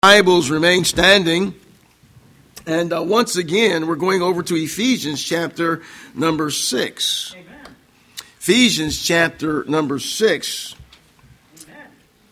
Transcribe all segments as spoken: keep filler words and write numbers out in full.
Bibles remain standing. And uh, once again, we're going over to Ephesians chapter number six. Amen. Ephesians chapter number six. Amen.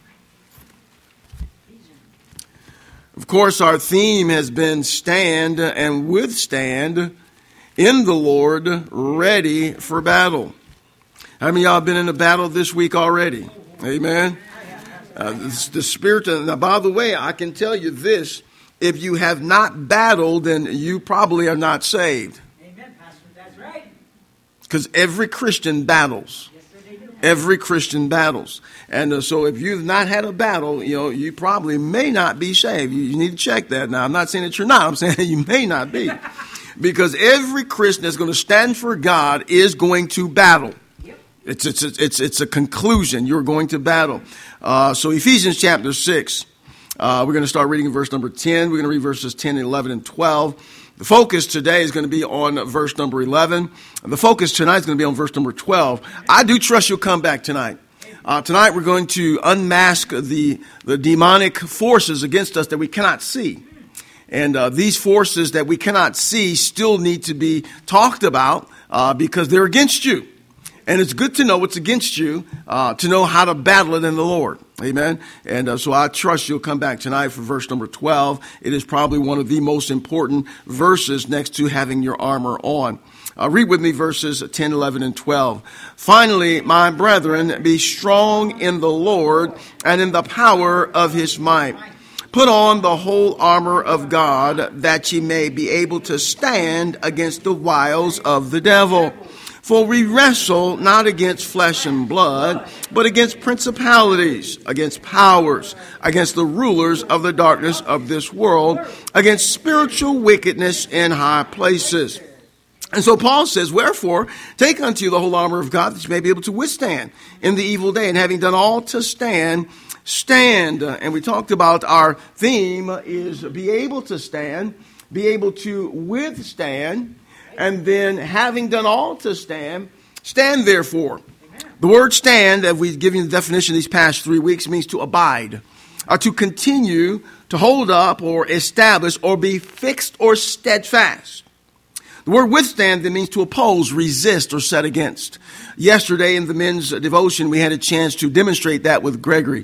Of course, our theme has been stand and withstand in the Lord, ready for battle. How many of y'all have been in a battle this week already? Amen. Uh, the, the spirit. Now, by the way, I can tell you this: if you have not battled, then you probably are not saved. Amen, Pastor. That's right. Because every Christian battles. Yes, sir, they do. Every Christian battles, and uh, so if you've not had a battle, you know you probably may not be saved. You, you need to check that. Now, I'm not saying that you're not. I'm saying that you may not be, because every Christian that's going to stand for God is going to battle. It's it's it's it's a conclusion. You're going to battle. Uh, so Ephesians chapter six, uh, we're going to start reading in verse number ten. We're going to read verses ten, eleven, and twelve. The focus today is going to be on verse number eleven. The focus tonight is going to be on verse number twelve. I do trust you'll come back tonight. Uh, tonight we're going to unmask the the demonic forces against us that we cannot see. And uh, these forces that we cannot see still need to be talked about uh, because they're against you. And it's good to know what's against you, uh, to know how to battle it in the Lord. Amen. And uh, so I trust you'll come back tonight for verse number twelve. It is probably one of the most important verses next to having your armor on. Uh, read with me verses ten, eleven, and twelve. Finally, my brethren, be strong in the Lord and in the power of his might. Put on the whole armor of God, that ye may be able to stand against the wiles of the devil. For we wrestle not against flesh and blood, but against principalities, against powers, against the rulers of the darkness of this world, against spiritual wickedness in high places. And so Paul says, wherefore, take unto you the whole armor of God, that you may be able to withstand in the evil day. And having done all to stand, stand. Uh, and we talked about our theme is be able to stand, be able to withstand. And then, having done all to stand, stand therefore. Amen. The word stand, as we've given the definition these past three weeks, means to abide, or to continue, to hold up, or establish, or be fixed or steadfast. The word withstand then means to oppose, resist, or set against. Yesterday in the men's devotion, we had a chance to demonstrate that with Gregory.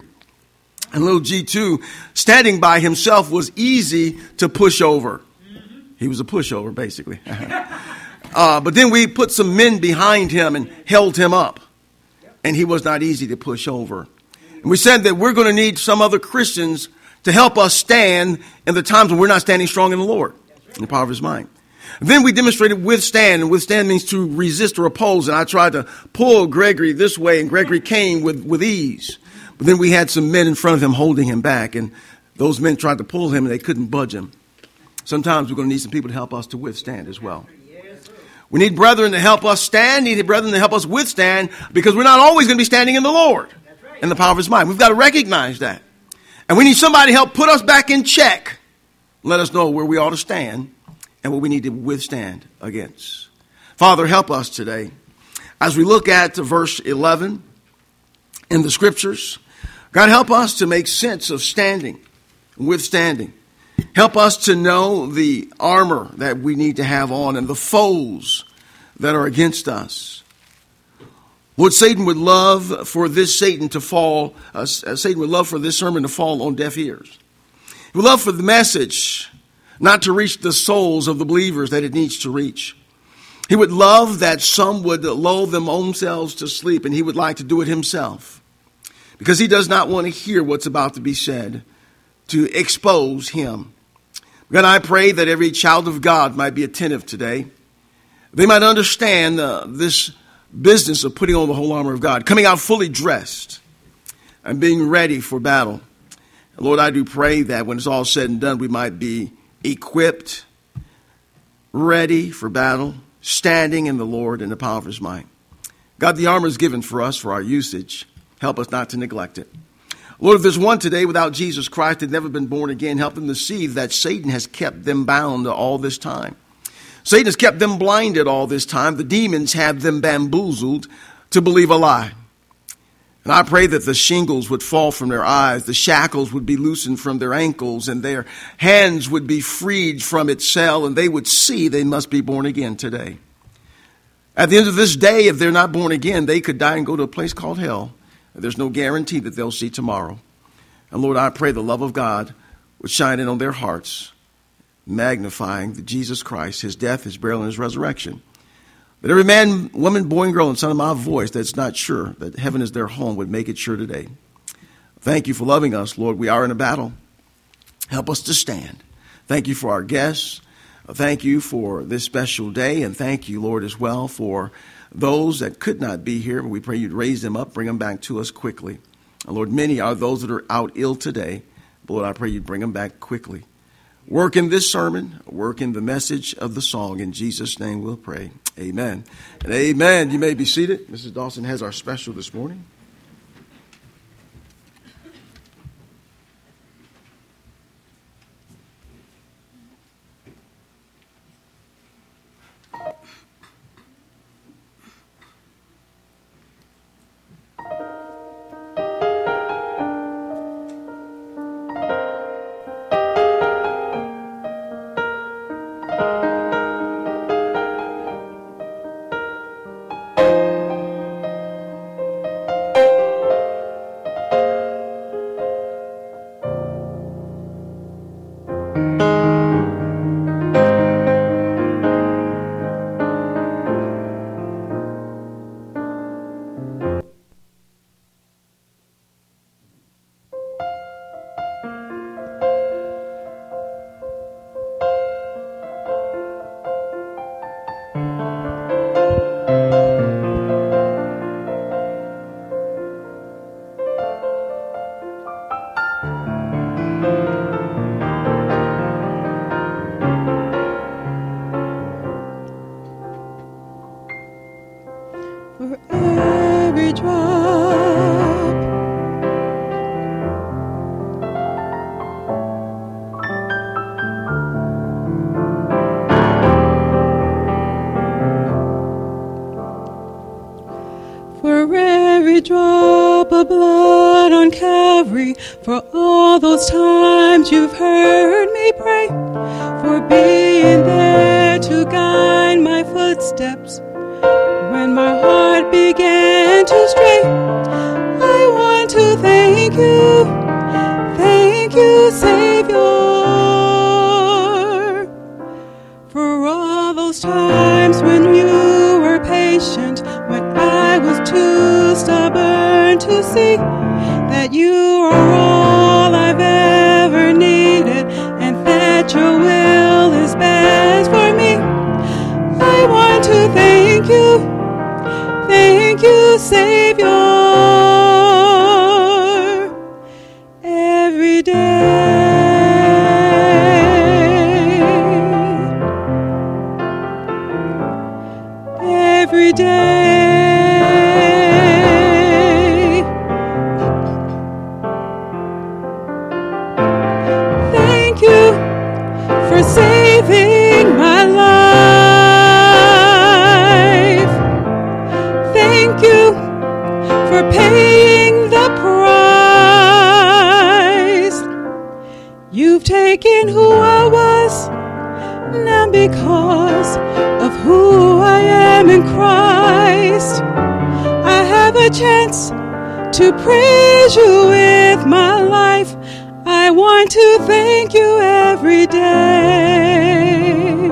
And little G two, standing by himself was easy to push over. He was a pushover, basically. uh, but then we put some men behind him and held him up. And he was not easy to push over. And we said that we're going to need some other Christians to help us stand in the times when we're not standing strong in the Lord, in the power of his mind. And then we demonstrated withstand. And withstand means to resist or oppose. And I tried to pull Gregory this way, and Gregory came with, with ease. But then we had some men in front of him holding him back. And those men tried to pull him, and they couldn't budge him. Sometimes we're going to need some people to help us to withstand as well. We need brethren to help us stand, need brethren to help us withstand, because we're not always going to be standing in the Lord in the power of his mind. We've got to recognize that. And we need somebody to help put us back in check. Let us know where we ought to stand and what we need to withstand against. Father, help us today. As we look at verse eleven in the scriptures, God, help us to make sense of standing and withstanding. Help us to know the armor that we need to have on and the foes that are against us. Lord, Satan would love for this Satan to fall, uh, Satan would love for this sermon to fall on deaf ears. He would love for the message not to reach the souls of the believers that it needs to reach. He would love that some would lull them themselves to sleep, and he would like to do it himself, because he does not want to hear what's about to be said to expose him. God, I pray that every child of God might be attentive today. They might understand uh, this business of putting on the whole armor of God, coming out fully dressed and being ready for battle. And Lord, I do pray that when it's all said and done, we might be equipped, ready for battle, standing in the Lord in the power of his might. God, the armor is given for us for our usage. Help us not to neglect it. Lord, if there's one today without Jesus Christ, they've never been born again, help them to see that Satan has kept them bound all this time. Satan has kept them blinded all this time. The demons have them bamboozled to believe a lie. And I pray that the shingles would fall from their eyes, the shackles would be loosened from their ankles, and their hands would be freed from its cell, and they would see they must be born again today. At the end of this day, if they're not born again, they could die and go to a place called hell. There's no guarantee that they'll see tomorrow. And Lord, I pray the love of God would shine in on their hearts, magnifying the Jesus Christ, his death, his burial, and his resurrection. That every man, woman, boy, and girl, and son of my voice that's not sure that heaven is their home would make it sure today. Thank you for loving us, Lord. We are in a battle. Help us to stand. Thank you for our guests. Thank you for this special day, and thank you, Lord, as well for those that could not be here. We pray you'd raise them up, bring them back to us quickly. And Lord, many are those that are out ill today. Lord, I pray you'd bring them back quickly. Work in this sermon, work in the message of the song. In Jesus' name we'll pray. Amen. And amen. You may be seated. Missus Dawson has our special this morning. For all those times you've heard me pray, for being there to guide my footsteps when my heart began to stray. I want to thank you, thank you, Savior, for all those times when you were patient, when I was too stubborn to see that you are all I've ever needed, and that your will is best for me. I want to thank you, thank you, Savior, every day, every day. Saving my life. Thank you for paying the price. You've taken who I was, now because of who I am in Christ, I have a chance to praise you with my life. I want to thank you every day.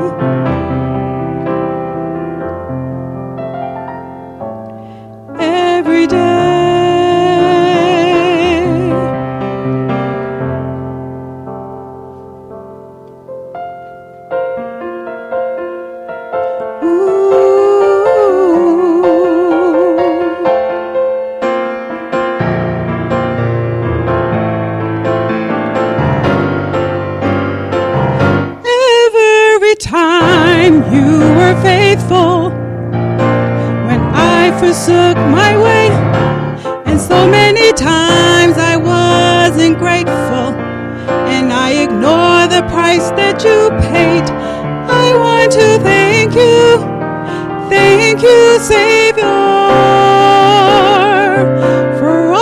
Every day. Ooh. Time you were faithful when I forsook my way, and so many times I wasn't grateful, and I ignore the price that you paid. I want to thank you, thank you, Savior, for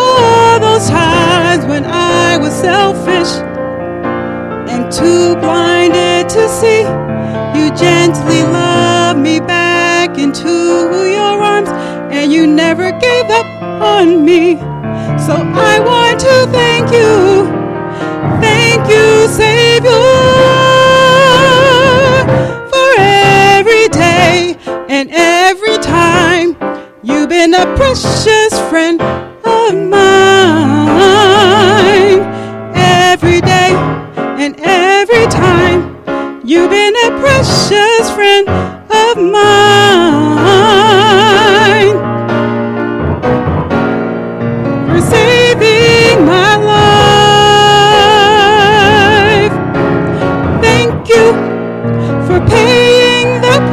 and too blinded to see. You gently love me back into your arms, and you never gave up on me. So I want to thank you, thank you, Savior, for every day and every time. You've been a precious friend of mine. Every day and every time, you've been a precious friend of mine. For saving my life. Thank you for paying the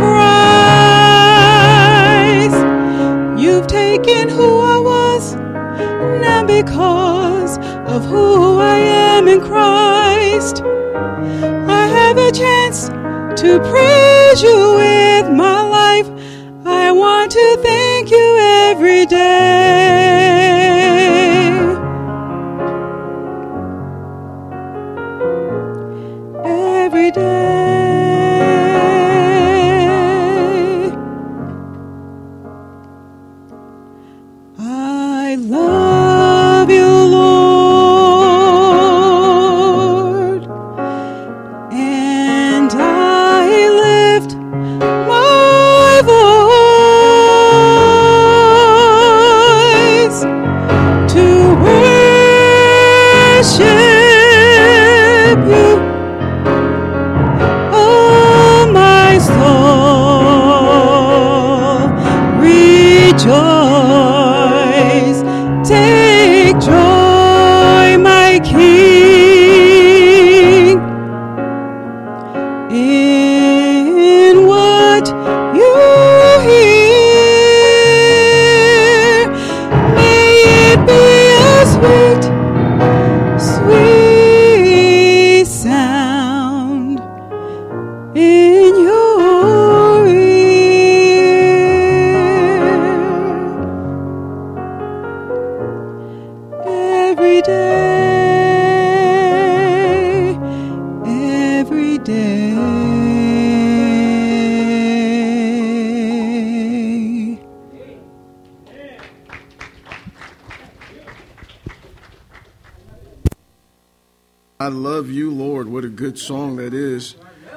price. You've taken who I was, now because of who I am in Christ, I have a chance to praise you with my life. I want to thank you every day. Every day. I love you, Lord, and I lift my voice to worship you. Oh, my soul, rejoice. Take joy, my King, in what you hear. May it be a sweet, sweet sound in your ear. Every day, every day. I love you, Lord. What a good song that is.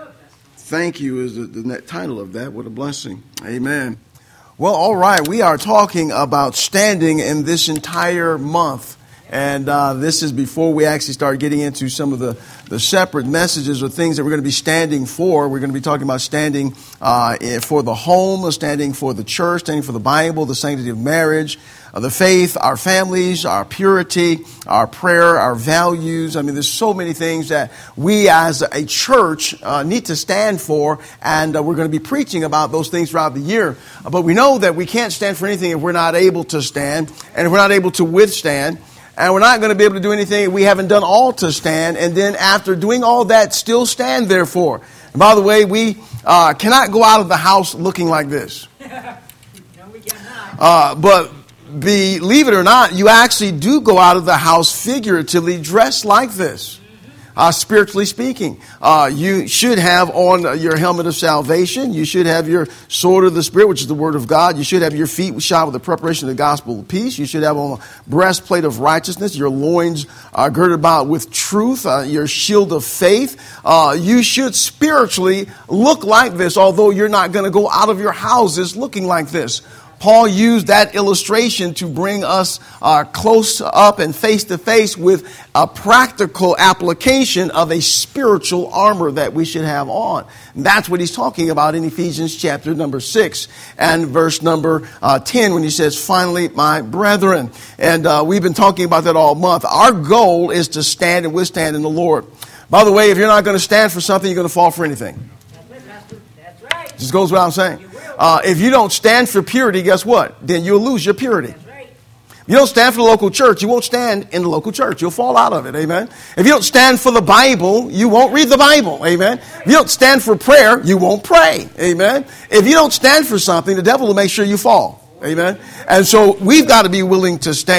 Thank you is the, the title of that. What a blessing. Amen. Well, all right. We are talking about standing in this entire month. And uh, this is before we actually start getting into some of the, the separate messages or things that we're going to be standing for. We're going to be talking about standing uh, for the home, standing for the church, standing for the Bible, the sanctity of marriage, uh, the faith, our families, our purity, our prayer, our values. I mean, there's so many things that we as a church uh, need to stand for, and uh, we're going to be preaching about those things throughout the year. Uh, but we know that we can't stand for anything if we're not able to stand, and if we're not able to withstand. And we're not going to be able to do anything if we haven't done all to stand. And then after doing all that, still stand therefore. And by the way, we uh, cannot go out of the house looking like this. No, we cannot. Uh, but believe it or not, you actually do go out of the house figuratively dressed like this. Uh, spiritually speaking, uh, you should have on your helmet of salvation. You should have your sword of the Spirit, which is the word of God. You should have your feet shod with the preparation of the gospel of peace. You should have on a breastplate of righteousness. Your loins are girded about with truth. Uh, your shield of faith. Uh, you should spiritually look like this, although you're not going to go out of your houses looking like this. Paul used that illustration to bring us uh, close up and face to face with a practical application of a spiritual armor that we should have on. And that's what he's talking about in Ephesians chapter number six and verse number uh, ten when he says, finally, my brethren. And uh, we've been talking about that all month. Our goal is to stand and withstand in the Lord. By the way, if you're not going to stand for something, you're going to fall for anything. That's right. Just goes without saying. Uh, if you don't stand for purity, guess what? Then you'll lose your purity. That's right. If you don't stand for the local church, you won't stand in the local church. You'll fall out of it. Amen. If you don't stand for the Bible, you won't read the Bible. Amen. If you don't stand for prayer, you won't pray. Amen. If you don't stand for something, the devil will make sure you fall. Amen. And so we've got to be willing to stand.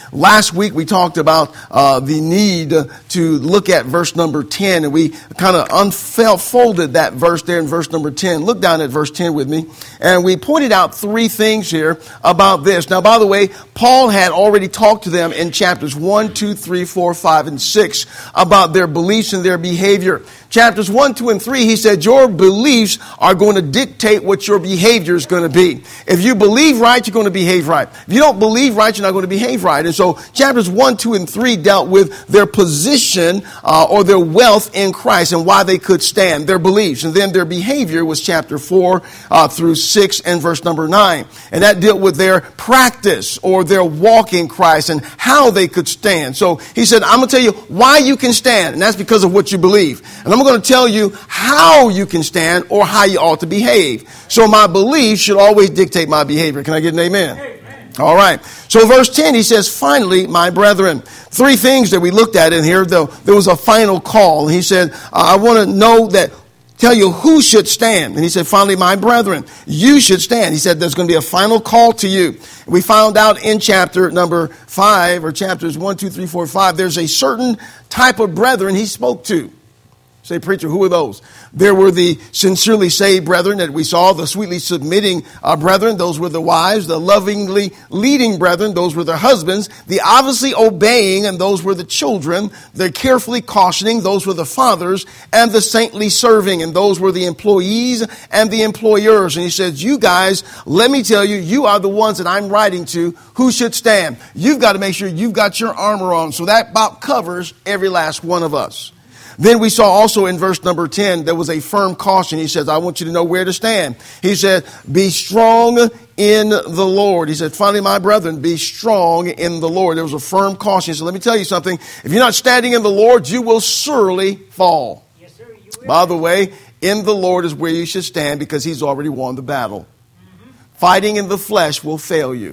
Last week we talked about uh, the need to look at verse number ten, and we kind of unfolded that verse there in verse number ten. Look down at verse ten with me, and we pointed out three things here about this. Now, by the way, Paul had already talked to them in chapters one, two, three, four, five, and six about their beliefs and their behavior. Chapters one, two, and three, he said, your beliefs are going to dictate what your behavior is going to be. If you believe right, you're going to behave right. If you don't believe right, you're not going to behave right. And so chapters one, two, and three dealt with their position uh, or their wealth in Christ and why they could stand, their beliefs. And then their behavior was chapter four uh, through six and verse number nine. And that dealt with their practice or their walk in Christ and how they could stand. So he said, I'm going to tell you why you can stand, and that's because of what you believe. And I'm going to tell you how you can stand or how you ought to behave. So my belief should always dictate my behavior. Can I get an amen? Amen. All right. So verse ten, he says, finally, my brethren. Three things that we looked at in here, though there was a final call. He said, I want to know that, tell you who should stand. And he said, finally, my brethren, you should stand. He said, there's going to be a final call to you. We found out in chapter number five, or chapters one, two, three, four, five, there's a certain type of brethren he spoke to. Say, preacher, who are those? There were the sincerely saved brethren that we saw, the sweetly submitting uh, brethren. Those were the wives, the lovingly leading brethren. Those were their husbands, the obviously obeying, and those were the children, the carefully cautioning. Those were the fathers, and the saintly serving, and those were the employees and the employers. And he says, you guys, let me tell you, you are the ones that I'm writing to who should stand. You've got to make sure you've got your armor on. So that about covers every last one of us. Then we saw also in verse number ten, there was a firm caution. He says, I want you to know where to stand. He said, be strong in the Lord. He said, finally, my brethren, be strong in the Lord. There was a firm caution. He said, let me tell you something. If you're not standing in the Lord, you will surely fall. Yes, sir, you will. By the way, in the Lord is where you should stand because he's already won the battle. Mm-hmm. Fighting in the flesh will fail you.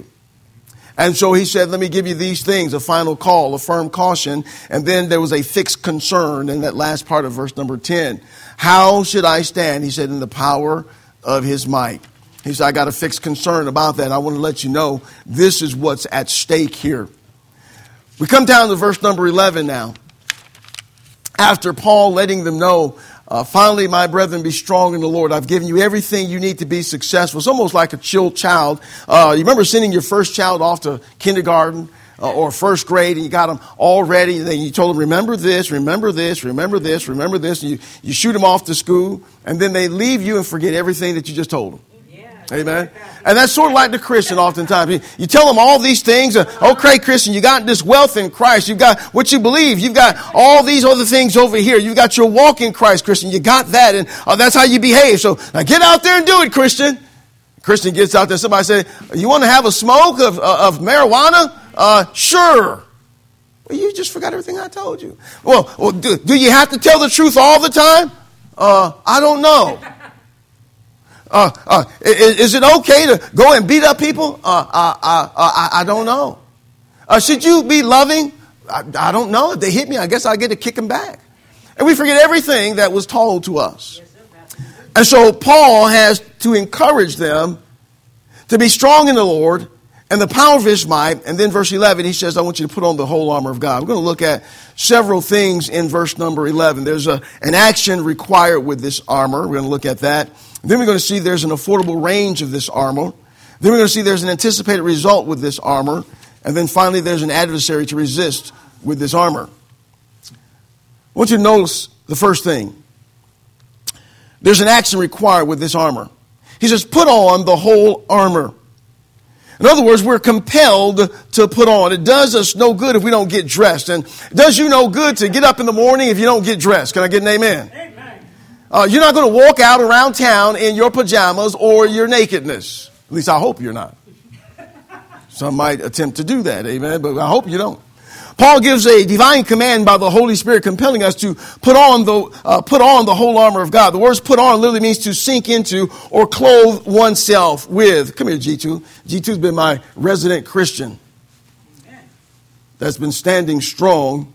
And so he said, let me give you these things, a final call, a firm caution. And then there was a fixed concern in that last part of verse number ten. How should I stand? He said, in the power of his might. He said, I got a fixed concern about that. I want to let you know this is what's at stake here. We come down to verse number eleven now. After Paul letting them know, Uh, finally, my brethren, be strong in the Lord. I've given you everything you need to be successful. It's almost like a chilled child. Uh, you remember sending your first child off to kindergarten uh, or first grade, and you got them all ready. And then you told them, remember this, remember this, remember this, remember this. And you, you shoot them off to school, and then they leave you and forget everything that you just told them. Amen. And that's sort of like the Christian oftentimes. You, you tell them all these things. Uh, okay, Christian, you got this wealth in Christ. You've got what you believe. You've got all these other things over here. You've got your walk in Christ, Christian. You got that, and uh, that's how you behave. So now get out there and do it, Christian. Christian gets out there. Somebody say, you want to have a smoke of, uh, of marijuana? Uh, sure. Well, you just forgot everything I told you. Well, well do, do you have to tell the truth all the time? Uh, I don't know. Uh, uh, is, is it okay to go and beat up people? Uh, uh, uh, uh, I, I don't know. Uh, should you be loving? I, I don't know. If they hit me, I guess I get to kick them back. And we forget everything that was told to us. And so Paul has to encourage them to be strong in the Lord and the power of his might. And then verse eleven, he says, I want you to put on the whole armor of God. We're going to look at several things in verse number eleven. There's a, an action required with this armor. We're going to look at that. Then we're going to see there's an affordable range of this armor. Then we're going to see there's an anticipated result with this armor. And then finally, there's an adversary to resist with this armor. I want you to notice the first thing. There's an action required with this armor. He says, put on the whole armor. In other words, we're compelled to put on. It does us no good if we don't get dressed. And it does you no good to get up in the morning if you don't get dressed. Can I get an amen? Amen. Uh, you're not going to walk out around town in your pajamas or your nakedness. At least I hope you're not. Some might attempt to do that, amen, but I hope you don't. Paul gives a divine command by the Holy Spirit compelling us to put on the uh, put on the whole armor of God. The words put on literally means to sink into or clothe oneself with. Come here, G two. G two's been my resident Christian that's been standing strong.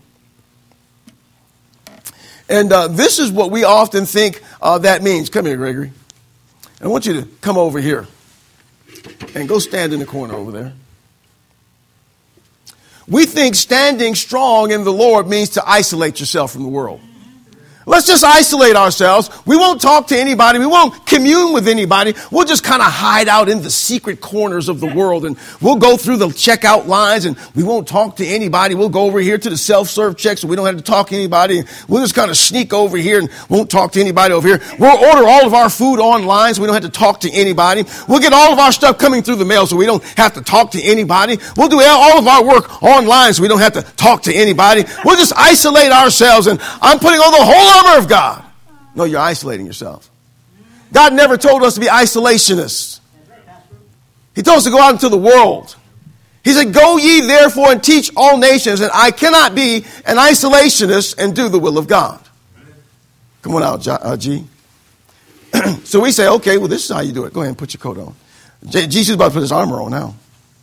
And uh, this is what we often think uh, that means. Come here, Gregory. I want you to come over here and go stand in the corner over there. We think standing strong in the Lord means to isolate yourself from the world. Let's just isolate ourselves. We won't talk to anybody. We won't commune with anybody. We'll just kind of hide out in the secret corners of the world, and we'll go through the checkout lines, and we won't talk to anybody. We'll go over here to the self-serve check so we don't have to talk to anybody. We'll just kind of sneak over here and won't talk to anybody over here. We'll order all of our food online so we don't have to talk to anybody. We'll get all of our stuff coming through the mail so we don't have to talk to anybody. We'll do all of our work online so we don't have to talk to anybody. We'll just isolate ourselves, and I'm putting on the whole armor of God. No, you're isolating yourself. God never told us to be isolationists. He told us to go out into the world. He said, go ye therefore and teach all nations. And I cannot be an isolationist and do the will of God. Come on out, uh, G. So we say, okay, well, this is how you do it. Go ahead and put your coat on. Jesus is about to put his armor on now.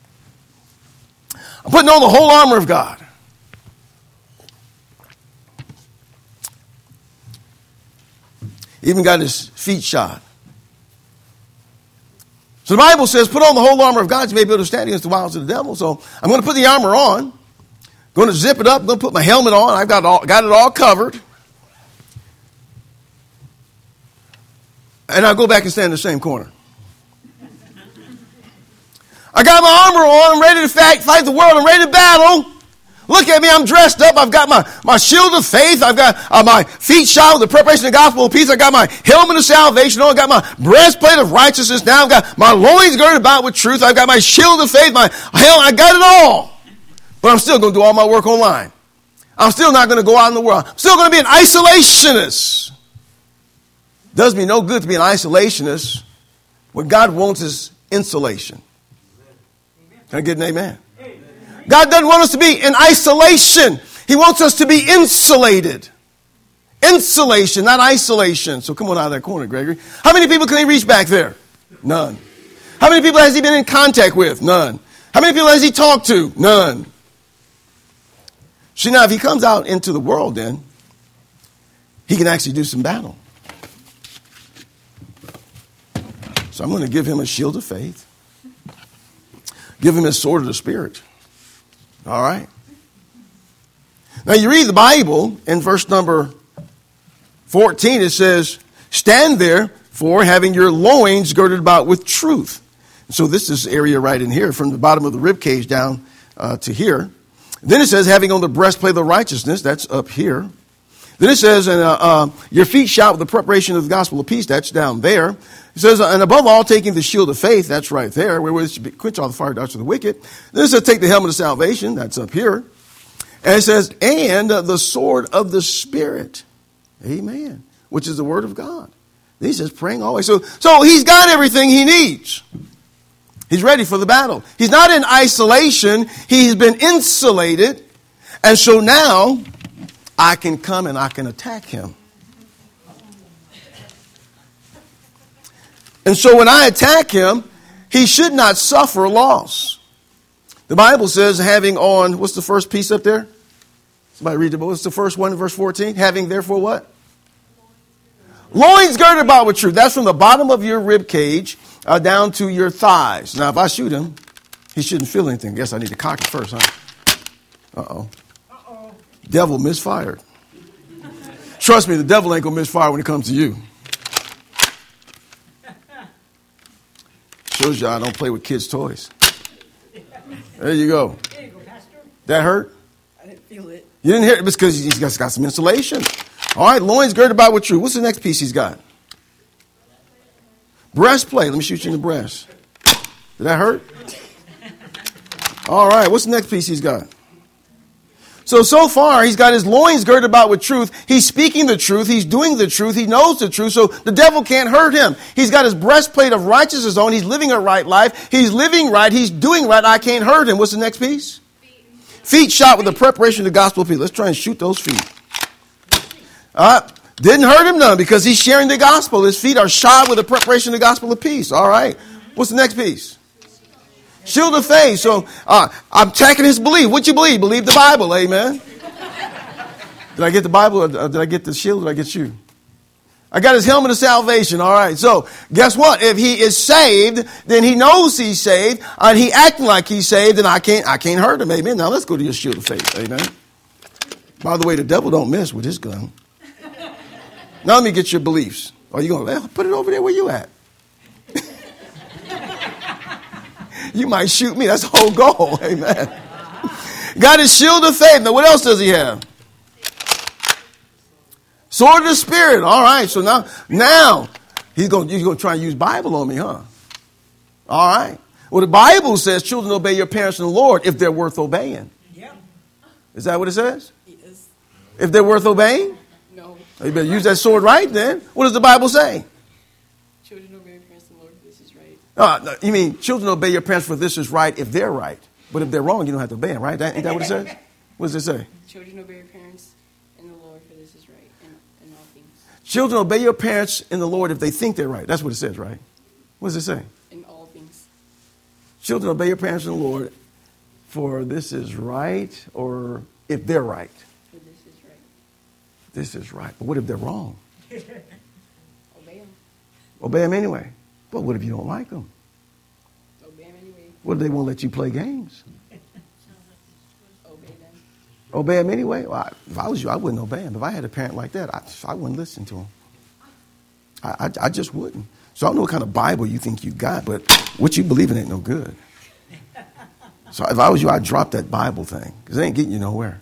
I'm putting on the whole armor of God. Even got his feet shod. So the Bible says, put on the whole armor of God, you may be able to stand against the wiles of the devil. So I'm going to put the armor on. Going to zip it up. I'm going to put my helmet on. I've got, all, got it all covered. And I'll go back and stand in the same corner. I got my armor on. I'm ready to fight, fight the world. I'm ready to battle. Look at me, I'm dressed up. I've got my, my shield of faith. I've got uh, my feet shod with the preparation of the gospel of peace. I've got my helmet of salvation on. I've got my breastplate of righteousness now. I've got my loins girded about with truth. I've got my shield of faith, my helmet. I got it all. But I'm still going to do all my work online. I'm still not going to go out in the world. I'm still going to be an isolationist. Does me no good to be an isolationist. What God wants is insulation. Can I get an amen? God doesn't want us to be in isolation. He wants us to be insulated. Insulation, not isolation. So come on out of that corner, Gregory. How many people can he reach back there? None. How many people has he been in contact with? None. How many people has he talked to? None. See, now if he comes out into the world, then he can actually do some battle. So I'm going to give him a shield of faith. Give him his sword of the Spirit. All right. Now you read the Bible in verse number fourteen. It says, stand therefore having your loins girded about with truth. So this is area right in here from the bottom of the rib cage down uh, to here. Then it says having on the breastplate of righteousness. That's up here. Then it says, and uh, uh, your feet shod with the preparation of the gospel of peace. That's down there. It says, and above all, taking the shield of faith. That's right there, where it should quench all the fire darts of the wicked. Then it says, take the helmet of salvation. That's up here. And it says, and uh, the sword of the Spirit. Amen. Which is the word of God. Then he says, praying always. So, so he's got everything he needs. He's ready for the battle. He's not in isolation. He's been insulated. And so now I can come and I can attack him. And so when I attack him, he should not suffer loss. The Bible says having on, what's the first piece up there? Somebody read the book. What's the first one in verse fourteen? Having therefore what? Loins girded about with truth. That's from the bottom of your rib cage uh, down to your thighs. Now if I shoot him, he shouldn't feel anything. Guess I need to cock it first, huh? Uh-oh. Uh-oh. Devil misfired. Trust me, the devil ain't going to misfire when it comes to you. Shows you I don't play with kids' toys. There you go. There you go, Pastor. That hurt? I didn't feel it. You didn't hear it? It's because he's got, got some insulation. All right, loins girded about with truth. What's the next piece he's got? Breastplate. Let me shoot you in the breast. Did that hurt? All right, what's the next piece he's got? So, so far, he's got his loins girded about with truth. He's speaking the truth. He's doing the truth. He knows the truth. So the devil can't hurt him. He's got his breastplate of righteousness on. He's living a right life. He's living right. He's doing right. I can't hurt him. What's the next piece? Feet, feet shot with the preparation of the gospel of peace. Let's try and shoot those feet. Uh, didn't hurt him none because he's sharing the gospel. His feet are shod with the preparation of the gospel of peace. All right. What's the next piece? Shield of faith. So uh, I'm attacking his belief. What you believe? Believe the Bible. Amen. Did I get the Bible or did I get the shield or did I get you? I got his helmet of salvation. All right. So guess what? If he is saved, then he knows he's saved, and he acting like he's saved, and I can't, I can't hurt him. Amen. Now let's go to your shield of faith. Amen. By the way, the devil don't mess with his gun. Now let me get your beliefs. Are you going to put it over there where you at? You might shoot me. That's the whole goal. Amen. Got his shield of faith. Now what else does he have? Sword of the Spirit. All right. So now, now he's going, he's going to try and use Bible on me, huh? All right. Well, the Bible says, children, obey your parents in the Lord if they're worth obeying. Yeah. Is that what it says? Yes. If they're worth obeying? No. You better use that sword right then. What does the Bible say? Children obey your parents in the Lord, this is right. Uh, no, you mean children obey your parents for this is right if they're right. But if they're wrong, you don't have to obey them, right? That, ain't that what it says? What does it say? Children obey your parents in the Lord, for this is right in, in all things. Children obey your parents in the Lord if they think they're right. That's what it says, right? What does it say? In all things. Children obey your parents in the Lord for this is right or if they're right. For this is right. This is right. But what if they're wrong? Obey them. Obey them anyway. But what if you don't like them? Obey them anyway. What if they won't let you play games? Obey them. Obey them anyway? Well, I, if I was you, I wouldn't obey them. If I had a parent like that, I, I wouldn't listen to them. I, I, I just wouldn't. So I don't know what kind of Bible you think you got, but what you believe in ain't no good. So if I was you, I'd drop that Bible thing because it ain't getting you nowhere.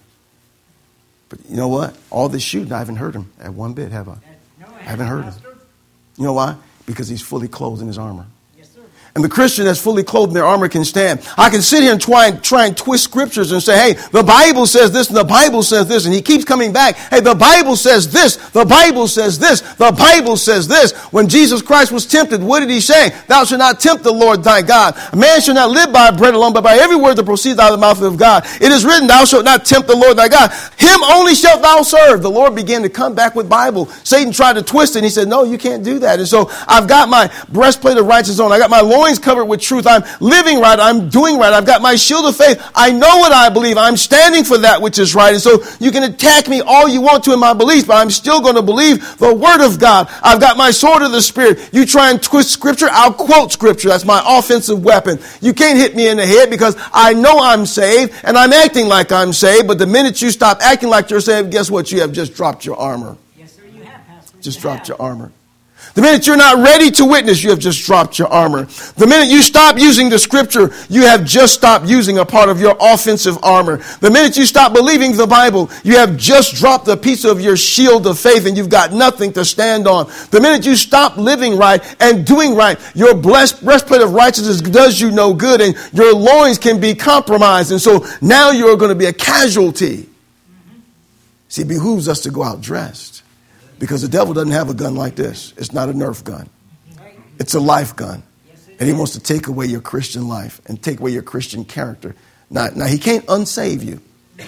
But you know what? All this shooting, I haven't hurt him at one bit, have I? No, I haven't hurt him. You know why? Because he's fully clothed in his armor. Yes, sir. And the Christian that's fully clothed in their armor can stand. I can sit here and try and try and twist scriptures and say, hey, the Bible says this and the Bible says this. And he keeps coming back. Hey, the Bible says this. The Bible says this. The Bible says this. When Jesus Christ was tempted, what did he say? Thou shalt not tempt the Lord thy God. A man shall not live by bread alone, but by every word that proceeds out of the mouth of God. It is written, thou shalt not tempt the Lord thy God. Him only shalt thou serve. The Lord began to come back with Bible. Satan tried to twist it. And he said, no, you can't do that. And so I've got my breastplate of righteousness on. I got my loins covered with truth. I'm living right. I'm doing right. I've got my shield of faith. I know what I believe. I'm standing for that which is right. And so you can attack me all you want to in my beliefs, but I'm still going to believe the word of God. I've got my sword of the Spirit. You try and twist scripture, I'll quote scripture. That's my offensive weapon. You can't hit me in the head because I know I'm saved and I'm acting like I'm saved. But the minute you stop acting like you're saved, guess what? You have just dropped your armor. Yes, sir, you have, Pastor. Just You dropped have. your armor. The minute you're not ready to witness, you have just dropped your armor. The minute you stop using the scripture, you have just stopped using a part of your offensive armor. The minute you stop believing the Bible, you have just dropped a piece of your shield of faith and you've got nothing to stand on. The minute you stop living right and doing right, your blessed breastplate of righteousness does you no good and your loins can be compromised. And so now you're going to be a casualty. Mm-hmm. See, it behooves us to go out dressed. Because the devil doesn't have a gun like this. It's not a Nerf gun. It's a life gun. And he wants to take away your Christian life and take away your Christian character. Now, now he can't unsave you.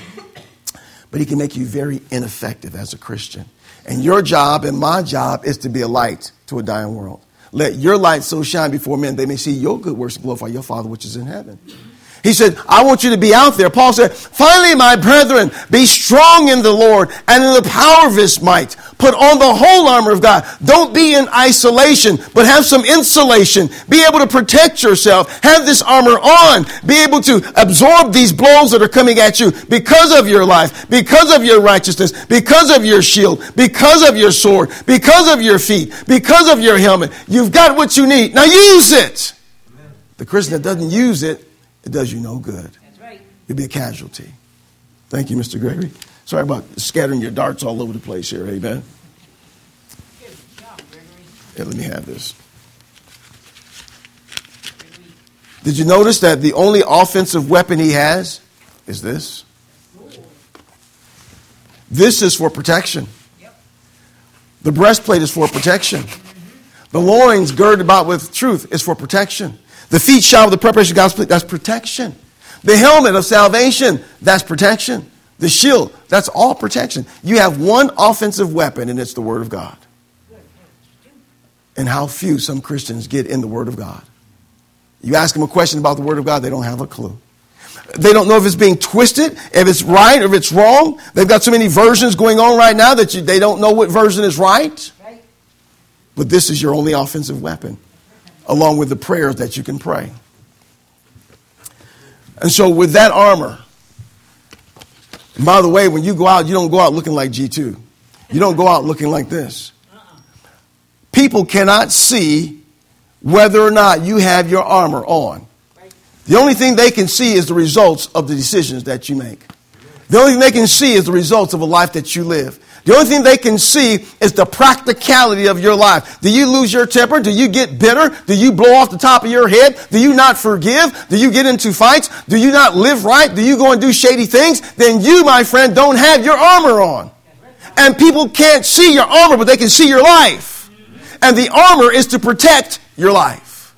But he can make you very ineffective as a Christian. And your job and my job is to be a light to a dying world. Let your light so shine before men they may see your good works and glorify your Father which is in heaven. He said, I want you to be out there. Paul said, finally, my brethren, be strong in the Lord and in the power of his might. Put on the whole armor of God. Don't be in isolation, but have some insulation. Be able to protect yourself. Have this armor on. Be able to absorb these blows that are coming at you because of your life, because of your righteousness, because of your shield, because of your sword, because of your feet, because of your helmet. You've got what you need. Now use it. Amen. The Christian that doesn't use it, it does you no good. That's right. You'll be a casualty. Thank you, Mister Gregory. Sorry about scattering your darts all over the place here. Amen. Good job, Gregory. Yeah, let me have this. Did you notice that the only offensive weapon he has is this? This is for protection. Yep. The breastplate is for protection. The loins girded about with truth is for protection. The feet shod with the preparation of God's faith, that's protection. The helmet of salvation, that's protection. The shield, that's all protection. You have one offensive weapon, and it's the Word of God. And how few some Christians get in the Word of God. You ask them a question about the Word of God, they don't have a clue. They don't know if it's being twisted, if it's right or if it's wrong. They've got so many versions going on right now that you, they don't know what version is right. Right. But this is your only offensive weapon, along with the prayers that you can pray. And so with that armor, and by the way, when you go out, you don't go out looking like G two. You don't go out looking like this. People cannot see whether or not you have your armor on. The only thing they can see is the results of the decisions that you make. The only thing they can see is the results of a life that you live. The only thing they can see is the practicality of your life. Do you lose your temper? Do you get bitter? Do you blow off the top of your head? Do you not forgive? Do you get into fights? Do you not live right? Do you go and do shady things? Then you, my friend, don't have your armor on. And people can't see your armor, but they can see your life. And the armor is to protect your life.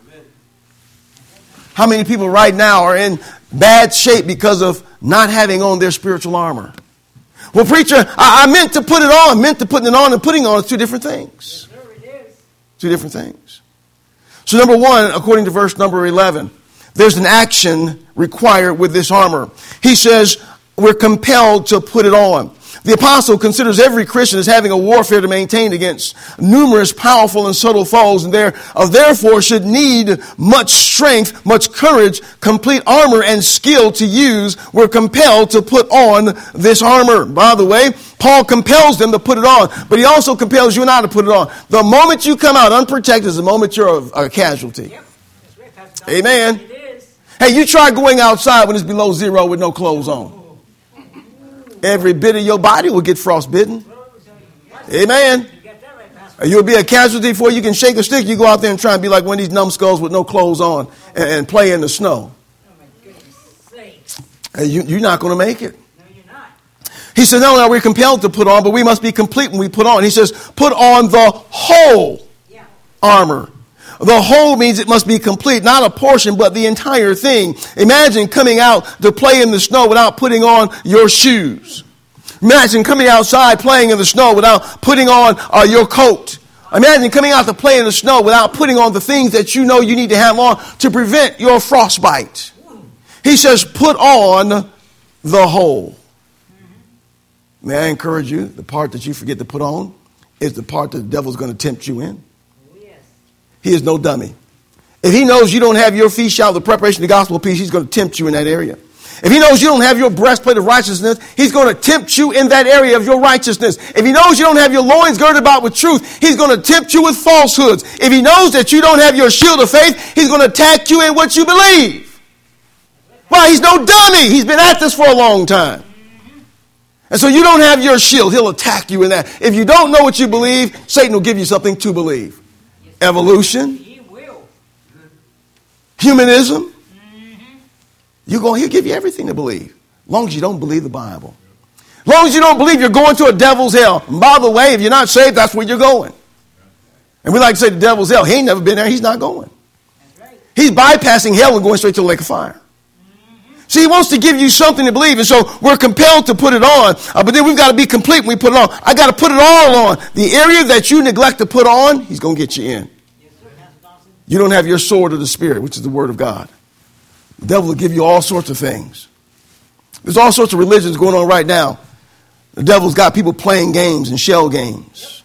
How many people right now are in bad shape because of not having on their spiritual armor? Well, preacher, I, I meant to put it on. I meant to put it on, and putting on is two different things. Yes, sir, it is. Two different things. So number one, according to verse number eleven, there's an action required with this armor. He says we're compelled to put it on. The apostle considers every Christian as having a warfare to maintain against numerous powerful and subtle foes, and there, uh, therefore should need much strength, much courage, complete armor, and skill to use. We're compelled to put on this armor. By the way, Paul compels them to put it on, but he also compels you and I to put it on. The moment you come out unprotected is the moment you're a, a casualty. Yep. That's right, Pastor. Amen. It is. Hey, you try going outside when it's below zero with no clothes on. Every bit of your body will get frostbitten. Amen. You got that right, Pastor. You'll be a casualty before you can shake a stick. You go out there and try and be like one of these numbskulls with no clothes on and, and play in the snow. Oh, my goodness sakes. Hey, you, you're not going to make it. No, you're not. He says, no, no, we're compelled to put on, but we must be complete when we put on. He says, put on the whole Yeah. armor. The whole means it must be complete, not a portion, but the entire thing. Imagine coming out to play in the snow without putting on your shoes. Imagine coming outside playing in the snow without putting on uh, your coat. Imagine coming out to play in the snow without putting on the things that you know you need to have on to prevent your frostbite. He says, put on the whole. May I encourage you, the part that you forget to put on is the part that the devil's going to tempt you in. He is no dummy. If he knows you don't have your feet shod with the preparation of the gospel of peace, he's going to tempt you in that area. If he knows you don't have your breastplate of righteousness, he's going to tempt you in that area of your righteousness. If he knows you don't have your loins girded about with truth, he's going to tempt you with falsehoods. If he knows that you don't have your shield of faith, he's going to attack you in what you believe. Well, he's no dummy. He's been at this for a long time. And so you don't have your shield. He'll attack you in that. If you don't know what you believe, Satan will give you something to believe. Evolution, He will. humanism. Mm-hmm. You go, he'll give you everything to believe, as long as you don't believe the Bible. As long as you don't believe you're going to a devil's hell. And by the way, if you're not saved, that's where you're going. And we like to say the devil's hell. He ain't never been there. He's not going. That's right. He's bypassing hell and going straight to the lake of fire. Mm-hmm. See, he wants to give you something to believe, and so we're compelled to put it on. Uh, but then we've got to be complete when we put it on. I got to put it all on. The area that you neglect to put on, he's going to get you in. Yes, sir, Pastor Dawson. You don't have your sword of the Spirit, which is the Word of God. The devil will give you all sorts of things. There's all sorts of religions going on right now. The devil's got people playing games and shell games.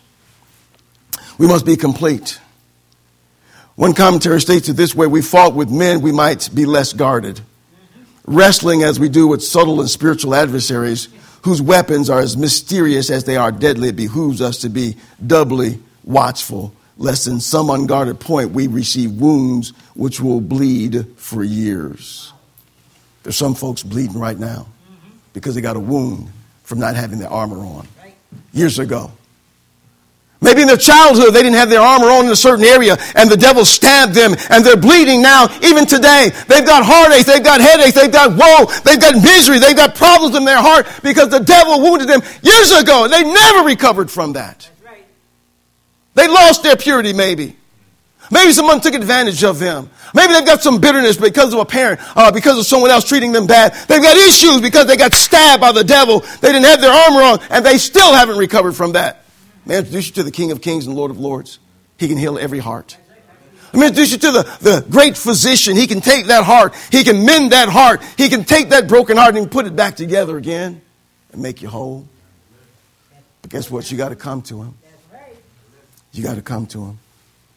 We must be complete. One commentary states it this way: we fought with men, we might be less guarded. Wrestling as we do with subtle and spiritual adversaries whose weapons are as mysterious as they are deadly, it behooves us to be doubly watchful, lest in some unguarded point we receive wounds which will bleed for years. There's some folks bleeding right now because they got a wound from not having their armor on years ago. Maybe in their childhood they didn't have their armor on in a certain area and the devil stabbed them and they're bleeding now. Even today, they've got heartaches, they've got headaches, they've got woe, they've got misery, they've got problems in their heart because the devil wounded them years ago. They never recovered from that. That's right. They lost their purity maybe. Maybe someone took advantage of them. Maybe they've got some bitterness because of a parent, uh, because of someone else treating them bad. They've got issues because they got stabbed by the devil. They didn't have their armor on and they still haven't recovered from that. May I introduce you to the King of Kings and Lord of Lords. He can heal every heart. Let me introduce you to the, the great physician. He can take that heart. He can mend that heart. He can take that broken heart and put it back together again and make you whole. But guess what? You got to come to him. you got to come to him.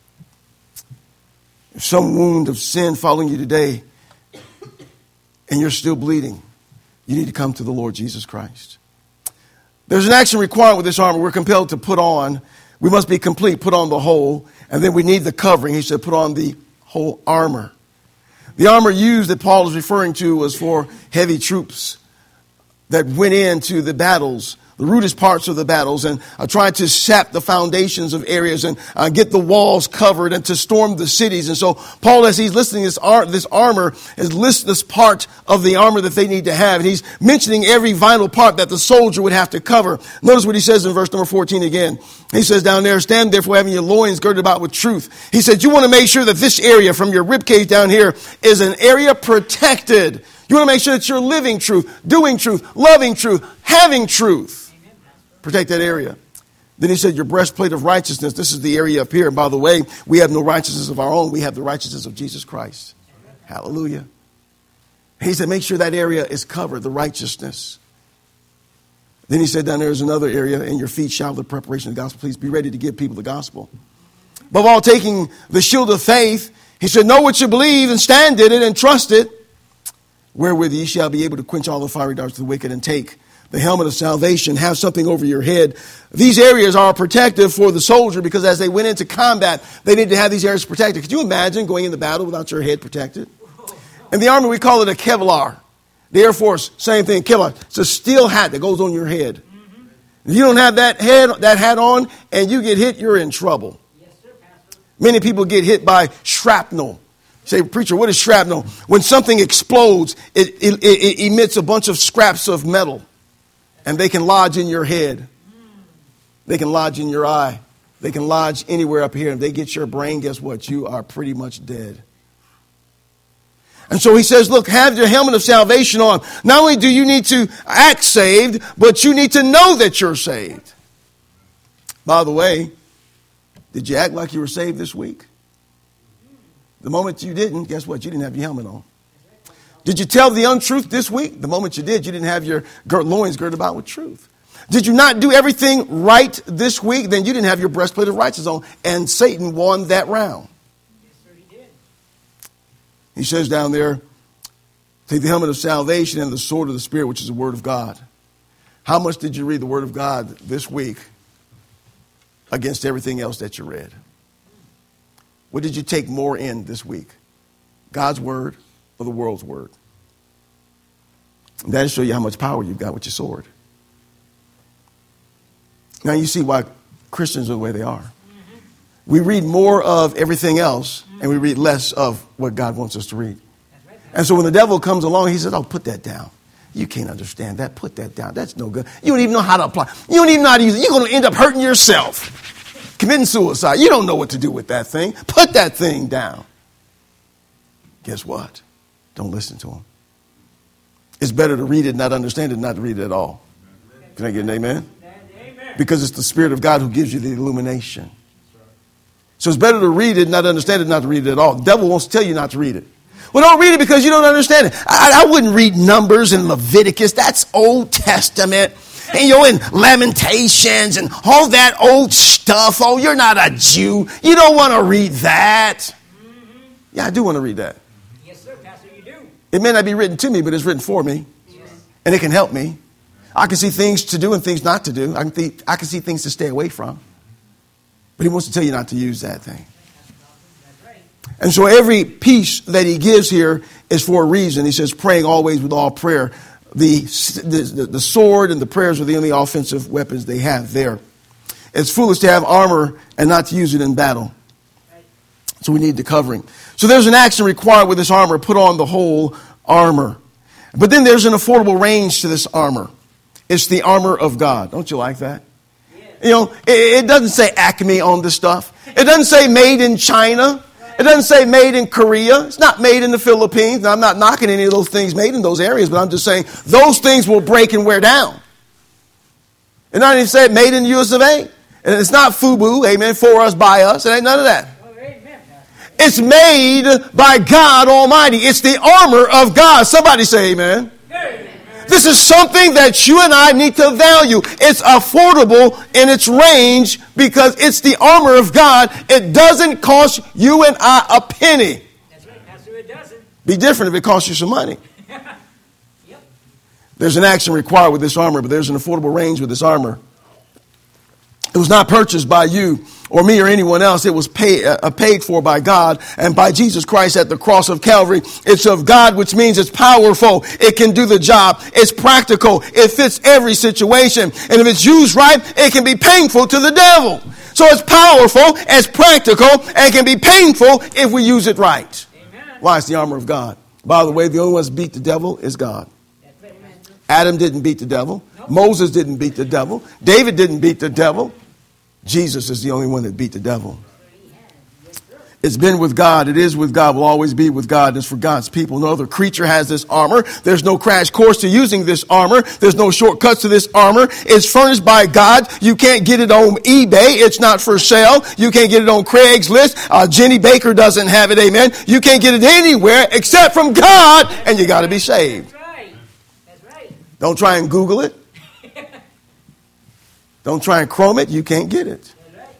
If some wound of sin following you today and you're still bleeding, you need to come to the Lord Jesus Christ. There's an action required with this armor. We're compelled to put on. We must be complete, put on the whole. And then we need the covering. He said, put on the whole armor. The armor used that Paul is referring to was for heavy troops that went into the battles, the rudest parts of the battles, and uh, tried to sap the foundations of areas and uh, get the walls covered and to storm the cities. And so Paul, as he's listing this, ar- this armor, is listing this part of the armor that they need to have. And he's mentioning every vital part that the soldier would have to cover. Notice what he says in verse number fourteen again. He says down there, stand therefore having your loins girded about with truth. He said, you want to make sure that this area from your ribcage down here is an area protected. You want to make sure that you're living truth, doing truth, loving truth, having truth. Protect that area. Then he said, your breastplate of righteousness. This is the area up here. And by the way, we have no righteousness of our own. We have the righteousness of Jesus Christ. Hallelujah. He said, make sure that area is covered, the righteousness. Then he said, down there is another area, and your feet shall the preparation of the gospel. Please be ready to give people the gospel. Above all, taking the shield of faith, he said, know what you believe and stand in it and trust it, wherewith ye shall be able to quench all the fiery darts of the wicked, and take the helmet of salvation, have something over your head. These areas are protective for the soldier because as they went into combat, they need to have these areas protected. Could you imagine going into battle without your head protected? In the Army, we call it a Kevlar. The Air Force, same thing, Kevlar. It's a steel hat that goes on your head. If you don't have that head, that hat on, and you get hit, you're in trouble. Yes, sir, Pastor. Many people get hit by shrapnel. Say, preacher, what is shrapnel? When something explodes, it, it, it emits a bunch of scraps of metal. And they can lodge in your head. They can lodge in your eye. They can lodge anywhere up here. If they get your brain, guess what? You are pretty much dead. And so he says, look, have your helmet of salvation on. Not only do you need to act saved, but you need to know that you're saved. By the way, did you act like you were saved this week? The moment you didn't, guess what? You didn't have your helmet on. Did you tell the untruth this week? The moment you did, you didn't have your loins girded about with truth. Did you not do everything right this week? Then you didn't have your breastplate of righteousness on, and Satan won that round. Yes, sir, he did. He says down there, take the helmet of salvation and the sword of the Spirit, which is the word of God. How much did you read the word of God this week against everything else that you read? What did you take more in this week? God's word or the world's word? And that'll show you how much power you've got with your sword. Now you see why Christians are the way they are. Mm-hmm. We read more of everything else, mm-hmm. and we read less of what God wants us to read. Right. And so when the devil comes along, he says, oh, put that down. You can't understand that. Put that down. That's no good. You don't even know how to apply. You don't even know how to use it. You're going to end up hurting yourself. Committing suicide. You don't know what to do with that thing. Put that thing down. Guess what? Don't listen to him. It's better to read it and not understand it than not to read it at all. Can I get an amen? Amen. Because it's the Spirit of God who gives you the illumination. So it's better to read it and not understand it than not to read it at all. The devil wants to tell you not to read it. Well, don't read it because you don't understand it. I, I wouldn't read Numbers and Leviticus. That's Old Testament. And you're in Lamentations and all that old stuff. Oh, you're not a Jew. You don't want to read that. Mm-hmm. Yeah, I do want to read that. Yes, sir, Pastor, you do. It may not be written to me, but it's written for me. Yes. And it can help me. I can see things to do and things not to do. I can, th- I can see things to stay away from. But he wants to tell you not to use that thing. And so every piece that he gives here is for a reason. He says, praying always with all prayer. The, the, the sword and the prayers are the only offensive weapons they have there. It's foolish to have armor and not to use it in battle. So we need the covering. So there's an action required with this armor. Put on the whole armor. But then there's an affordable range to this armor. It's the armor of God. Don't you like that? You know, it, it doesn't say Acme on this stuff. It doesn't say made in China. It doesn't say made in Korea. It's not made in the Philippines. Now, I'm not knocking any of those things made in those areas, but I'm just saying those things will break and wear down. It's not even said made in the U S of A. And it's not FUBU, amen, for us, by us. It ain't none of that. It's made by God Almighty. It's the armor of God. Somebody say amen. Amen. This is something that you and I need to value. It's affordable in its range because it's the armor of God. It doesn't cost you and I a penny. That's right, Pastor. It doesn't. Be different if it costs you some money. Yep. There's an action required with this armor, but there's an affordable range with this armor. It was not purchased by you or me or anyone else. It was paid, uh, paid for by God and by Jesus Christ at the cross of Calvary. It's of God, which means it's powerful. It can do the job. It's practical. It fits every situation. And if it's used right, it can be painful to the devil. So it's powerful, it's practical, and can be painful if we use it right. Amen. Why? It's the armor of God. By the way, the only one that's beat the devil is God. That's right, Pastor. Adam didn't beat the devil. Moses didn't beat the devil. David didn't beat the devil. Jesus is the only one that beat the devil. It's been with God. It is with God. Will always be with God. It's for God's people. No other creature has this armor. There's no crash course to using this armor. There's no shortcuts to this armor. It's furnished by God. You can't get it on eBay. It's not for sale. You can't get it on Craigslist. Uh, Jenny Baker doesn't have it. Amen. You can't get it anywhere except from God, and you got to be saved. That's right. That's right. Don't try and Google it. Don't try and Chrome it. You can't get it.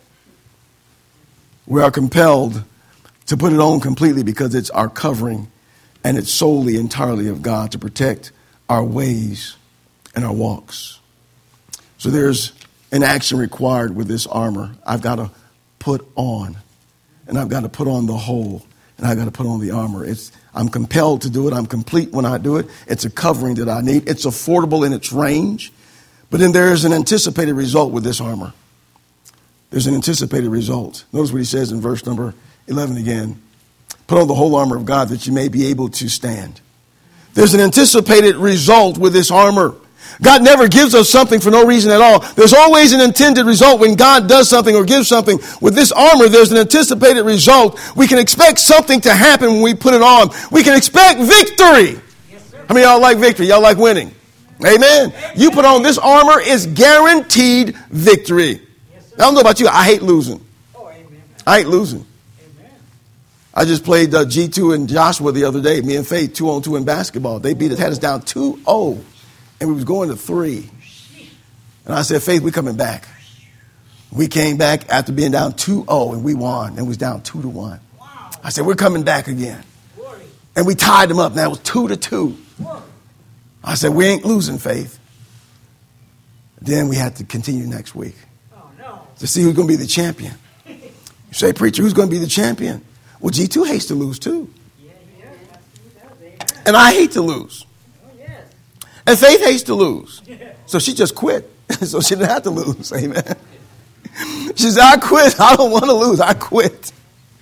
We are compelled to put it on completely because it's our covering and it's solely, entirely of God to protect our ways and our walks. So there's an action required with this armor. I've got to put on, and I've got to put on the whole, and I've got to put on the armor. It's I'm compelled to do it. I'm complete when I do it. It's a covering that I need. It's affordable in its range. But then there is an anticipated result with this armor. There's an anticipated result. Notice what he says in verse number eleven again. Put on the whole armor of God that you may be able to stand. There's an anticipated result with this armor. God never gives us something for no reason at all. There's always an intended result when God does something or gives something. With this armor, there's an anticipated result. We can expect something to happen when we put it on. We can expect victory. Yes, sir. How many of y'all like victory? Y'all like winning? Amen. You put on this armor, is guaranteed victory. Yes, I don't know about you. I hate losing. Oh, amen. I hate losing. Amen. I just played uh, G two and Joshua the other day. Me and Faith, two on two in basketball. They beat us, had us down two oh, and we was going to three. And I said, Faith, we coming back. We came back after being down two oh, and we won, and was down two to one. Wow. I said, we're coming back again. Glory. And we tied them up. Now it was two to two. Glory. I said, we ain't losing, Faith. Then we had to continue next week Oh, no. to see who's going to be the champion. You say, preacher, who's going to be the champion? Well, G two hates to lose, too. Yeah, he does. He does. Amen. And I hate to lose. Oh, yes. And Faith hates to lose. So she just quit. So she didn't have to lose. Amen. She said, I quit. I don't want to lose. I quit.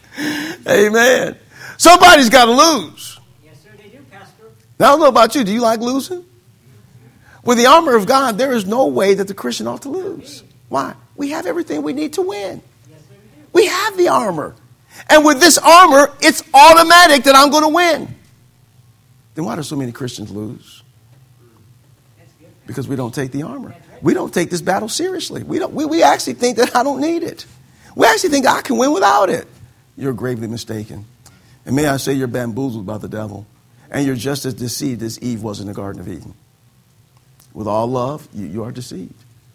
Amen. Somebody's got to lose. Yes, sir, they do, Pastor. Now, I don't know about you. Do you like losing? With the armor of God, there is no way that the Christian ought to lose. Why? We have everything we need to win. Yes, sir, we do. We have the armor. And with this armor, it's automatic that I'm going to win. Then why do so many Christians lose? That's good. Because we don't take the armor. We don't take this battle seriously. We don't. We, we actually think that I don't need it. We actually think I can win without it. You're gravely mistaken. And may I say you're bamboozled by the devil. And you're just as deceived as Eve was in the Garden of Eden. With all love, you, you are deceived.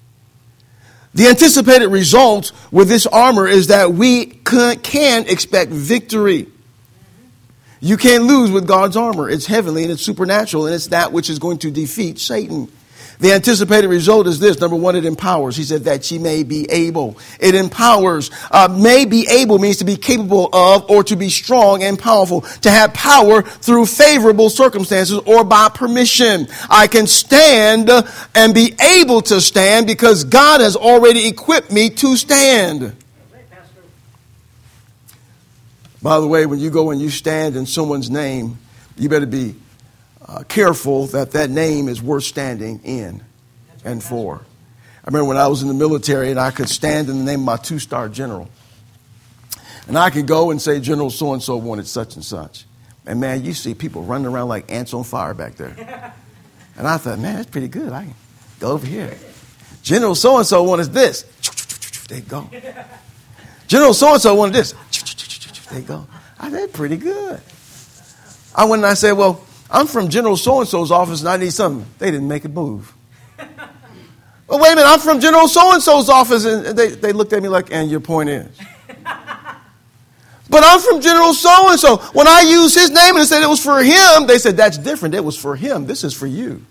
The anticipated result with this armor is that we can, can expect victory. You can't lose with God's armor. It's heavenly and it's supernatural, and it's that which is going to defeat Satan. The anticipated result is this. Number one, it empowers. He said that she may be able. It empowers. Uh, may be able means to be capable of or to be strong and powerful. To have power through favorable circumstances or by permission. I can stand and be able to stand because God has already equipped me to stand. That's right, Pastor. By the way, when you go and you stand in someone's name, you better be Uh, careful that that name is worth standing in and for. I remember when I was in the military and I could stand in the name of my two-star general. And I could go and say, General so-and-so wanted such and such. And man, you see people running around like ants on fire back there. And I thought, man, that's pretty good. I can go over here. General so-and-so wanted this. There you go. General so-and-so wanted this. There you go. I said, pretty good. I went and I said, well, I'm from General so-and-so's office and I need something. They didn't make a move. Well, wait a minute, I'm from General so-and-so's office, and they, they looked at me like, and your point is? But I'm from General so-and-so. When I used his name and said it was for him, they said, that's different. It was for him. This is for you.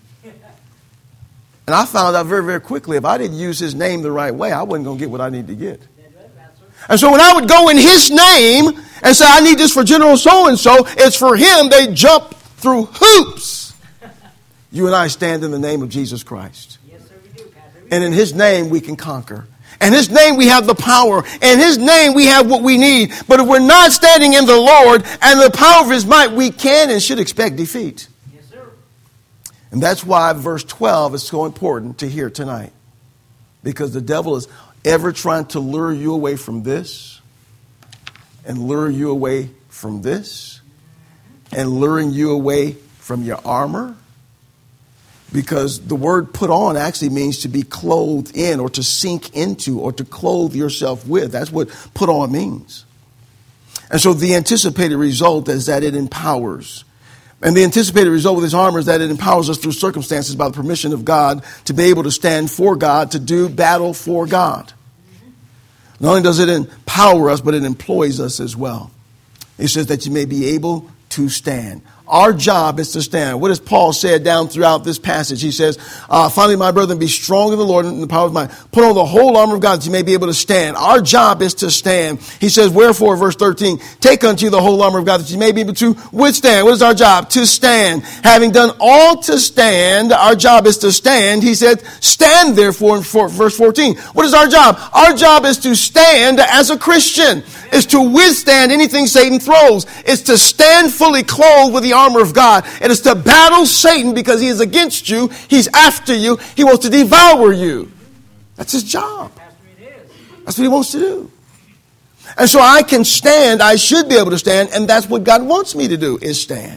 And I found out very, very quickly, if I didn't use his name the right way, I wasn't going to get what I need to get. And so when I would go in his name and say, I need this for General so-and-so, it's for him, they jump through hoops. You and I stand in the name of Jesus Christ. Yes, sir, we do, Pastor. We And in his name we can conquer. In his name we have the power. In his name we have what we need. But if we're not standing in the Lord and the power of his might, we can and should expect defeat. Yes, sir. And that's why verse twelve is so important to hear tonight. Because the devil is ever trying to lure you away from this, and lure you away from this, and luring you away from your armor. Because the word put on actually means to be clothed in, or to sink into, or to clothe yourself with. That's what put on means. And so the anticipated result is that it empowers. And the anticipated result with this armor is that it empowers us through circumstances by the permission of God to be able to stand for God, to do battle for God. Not only does it empower us, but it employs us as well. It says that you may be able to stand. Our job is to stand. What does Paul said down throughout this passage? He says, uh, finally, my brethren, be strong in the Lord and in the power of might. Put on the whole armor of God that you may be able to stand. Our job is to stand. He says, wherefore, verse thirteen, take unto you the whole armor of God that you may be able to withstand. What is our job? To stand. Having done all to stand, our job is to stand. He said, stand therefore in verse fourteen. What is our job? Our job is to stand as a Christian. Is to withstand anything Satan throws. It's to stand fully clothed with the armor of God. It is to battle Satan because he is against you. He's after you. He wants to devour you. That's his job. Pastor, it is. That's what he wants to do. And so I can stand. I should be able to stand. And that's what God wants me to do, is stand.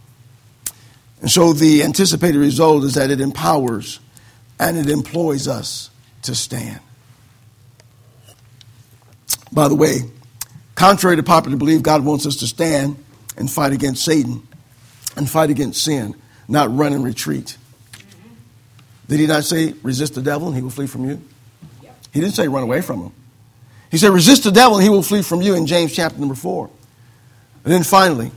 And so the anticipated result is that it empowers and it employs us to stand. By the way, contrary to popular belief, God wants us to stand and fight against Satan and fight against sin, not run and retreat. Mm-hmm. Did he not say, resist the devil and he will flee from you? Yep. He didn't say run away from him. He said, resist the devil and he will flee from you in James chapter number four. And then finally,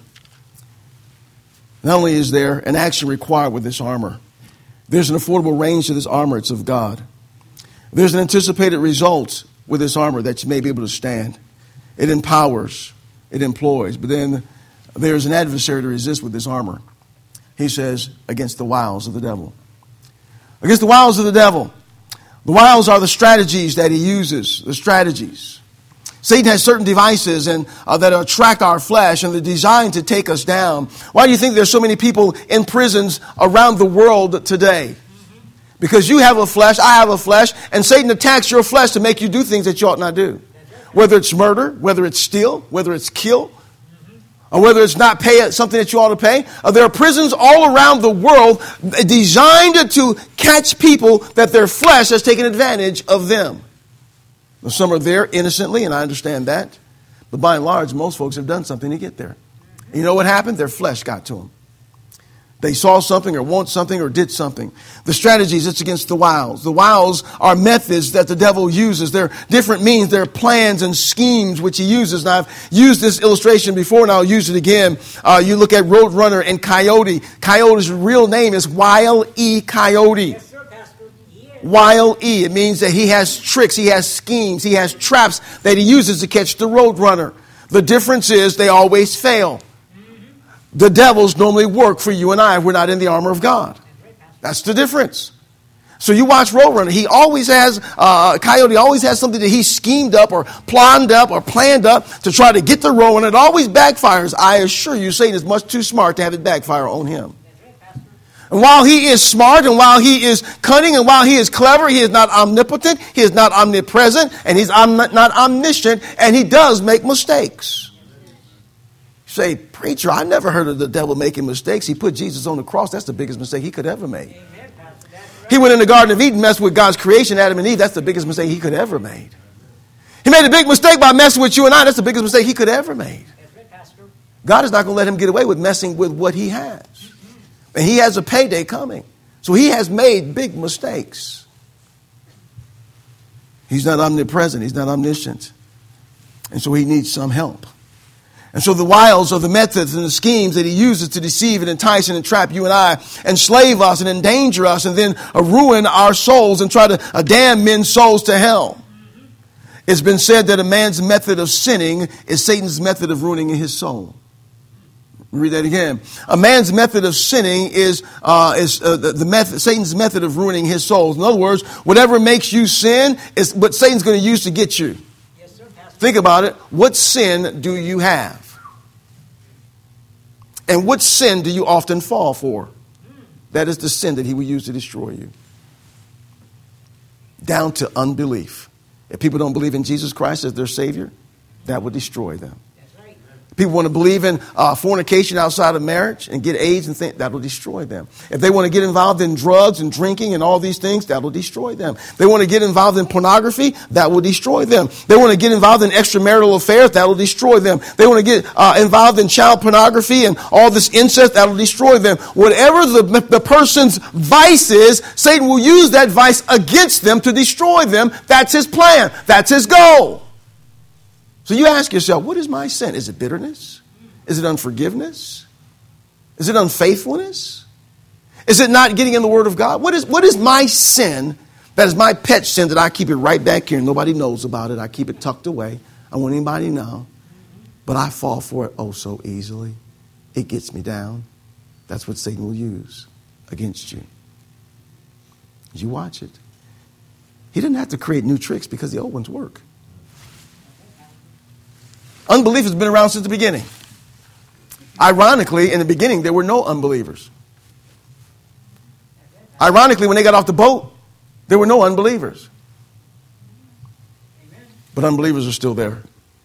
not only is there an action required with this armor, there's an affordable range to this armor. It's of God. There's an anticipated result with this armor that you may be able to stand. It empowers, it employs, but then there's an adversary to resist with this armor. He says, against the wiles of the devil. Against the wiles of the devil. The wiles are the strategies that he uses, the strategies. Satan has certain devices and uh, that attract our flesh, and they're designed to take us down. Why do you think there's so many people in prisons around the world today? Because you have a flesh, I have a flesh, and Satan attacks your flesh to make you do things that you ought not do. Whether it's murder, whether it's steal, whether it's kill, or whether it's not pay something that you ought to pay. Uh, there are prisons all around the world designed to catch people that their flesh has taken advantage of them. Now, some are there innocently, and I understand that. But by and large, most folks have done something to get there. And you know what happened? Their flesh got to them. They saw something or want something or did something. The strategies, it's against the wiles. The wiles are methods that the devil uses. They're different means. They're plans and schemes which he uses. And I've used this illustration before and I'll use it again. Uh, you look at Roadrunner and Coyote. Coyote's real name is Wile E. Coyote. Yes, sir, Pastor. Yes. Wile E. It means that he has tricks, he has schemes, he has traps that he uses to catch the Roadrunner. The difference is they always fail. The devils normally work for you and I if we're not in the armor of God. That's the difference. So you watch Roadrunner. He always has, uh, Coyote always has something that he schemed up or planned up or planned up to try to get the Roadrunner. It always backfires. I assure you, Satan is much too smart to have it backfire on him. And while he is smart and while he is cunning and while he is clever, he is not omnipotent, he is not omnipresent, and he's om- not omniscient, and he does make mistakes. Say, preacher, I never heard of the devil making mistakes. He put Jesus on the cross. That's the biggest mistake he could ever make. He went in the Garden of Eden, messed with God's creation, Adam and Eve. That's the biggest mistake he could ever made. He made a big mistake by messing with you and I. That's the biggest mistake he could ever made. God is not going to let him get away with messing with what he has. And he has a payday coming. So he has made big mistakes. He's not omnipresent. He's not omniscient. And so he needs some help. And so the wiles of the methods and the schemes that he uses to deceive and entice and entrap you and I, enslave us and endanger us, and then uh, ruin our souls and try to uh, damn men's souls to hell. It's been said that a man's method of sinning is Satan's method of ruining his soul. Read that again. A man's method of sinning is uh, is uh, the, the method, Satan's method of ruining his soul. In other words, whatever makes you sin is what Satan's going to use to get you. Yes, sir, Pastor. Think about it. What sin do you have? And what sin do you often fall for? That is the sin that he will use to destroy you. Down to unbelief. If people don't believe in Jesus Christ as their Savior, that will destroy them. That's right. People want to believe in uh, fornication outside of marriage and get AIDS and think that will destroy them. If they want to get involved in drugs and drinking and all these things, that will destroy them. They want to get involved in pornography, that will destroy them. They want to get involved in extramarital affairs, that will destroy them. They want to get uh, involved in child pornography and all this incest, that will destroy them. Whatever the, the person's vice is, Satan will use that vice against them to destroy them. That's his plan. That's his goal. So you ask yourself, what is my sin? Is it bitterness? Is it unforgiveness? Is it unfaithfulness? Is it not getting in the Word of God? What is, what is my sin that is my pet sin that I keep it right back here? Nobody knows about it. I keep it tucked away. I don't want anybody to know. But I fall for it oh so easily. It gets me down. That's what Satan will use against you. You watch it. He didn't have to create new tricks because the old ones work. Unbelief has been around since the beginning. Ironically, in the beginning, there were no unbelievers. Ironically, when they got off the boat, there were no unbelievers. But unbelievers are still there.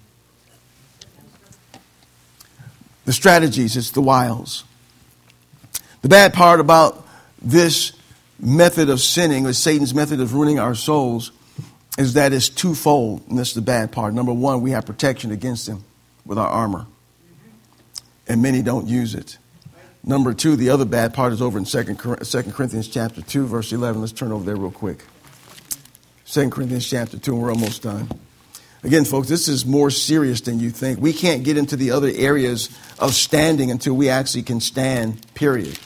The strategies, it's the wiles. The bad part about this method of sinning, or Satan's method of ruining our souls, is that it's twofold, and that's the bad part. Number one, we have protection against him with our armor, and many don't use it. Number two, the other bad part is over in Second Corinthians chapter two, verse eleven. Let's turn over there real quick. Second Corinthians chapter two, and we're almost done. Again, folks, this is more serious than you think. We can't get into the other areas of standing until we actually can stand, period.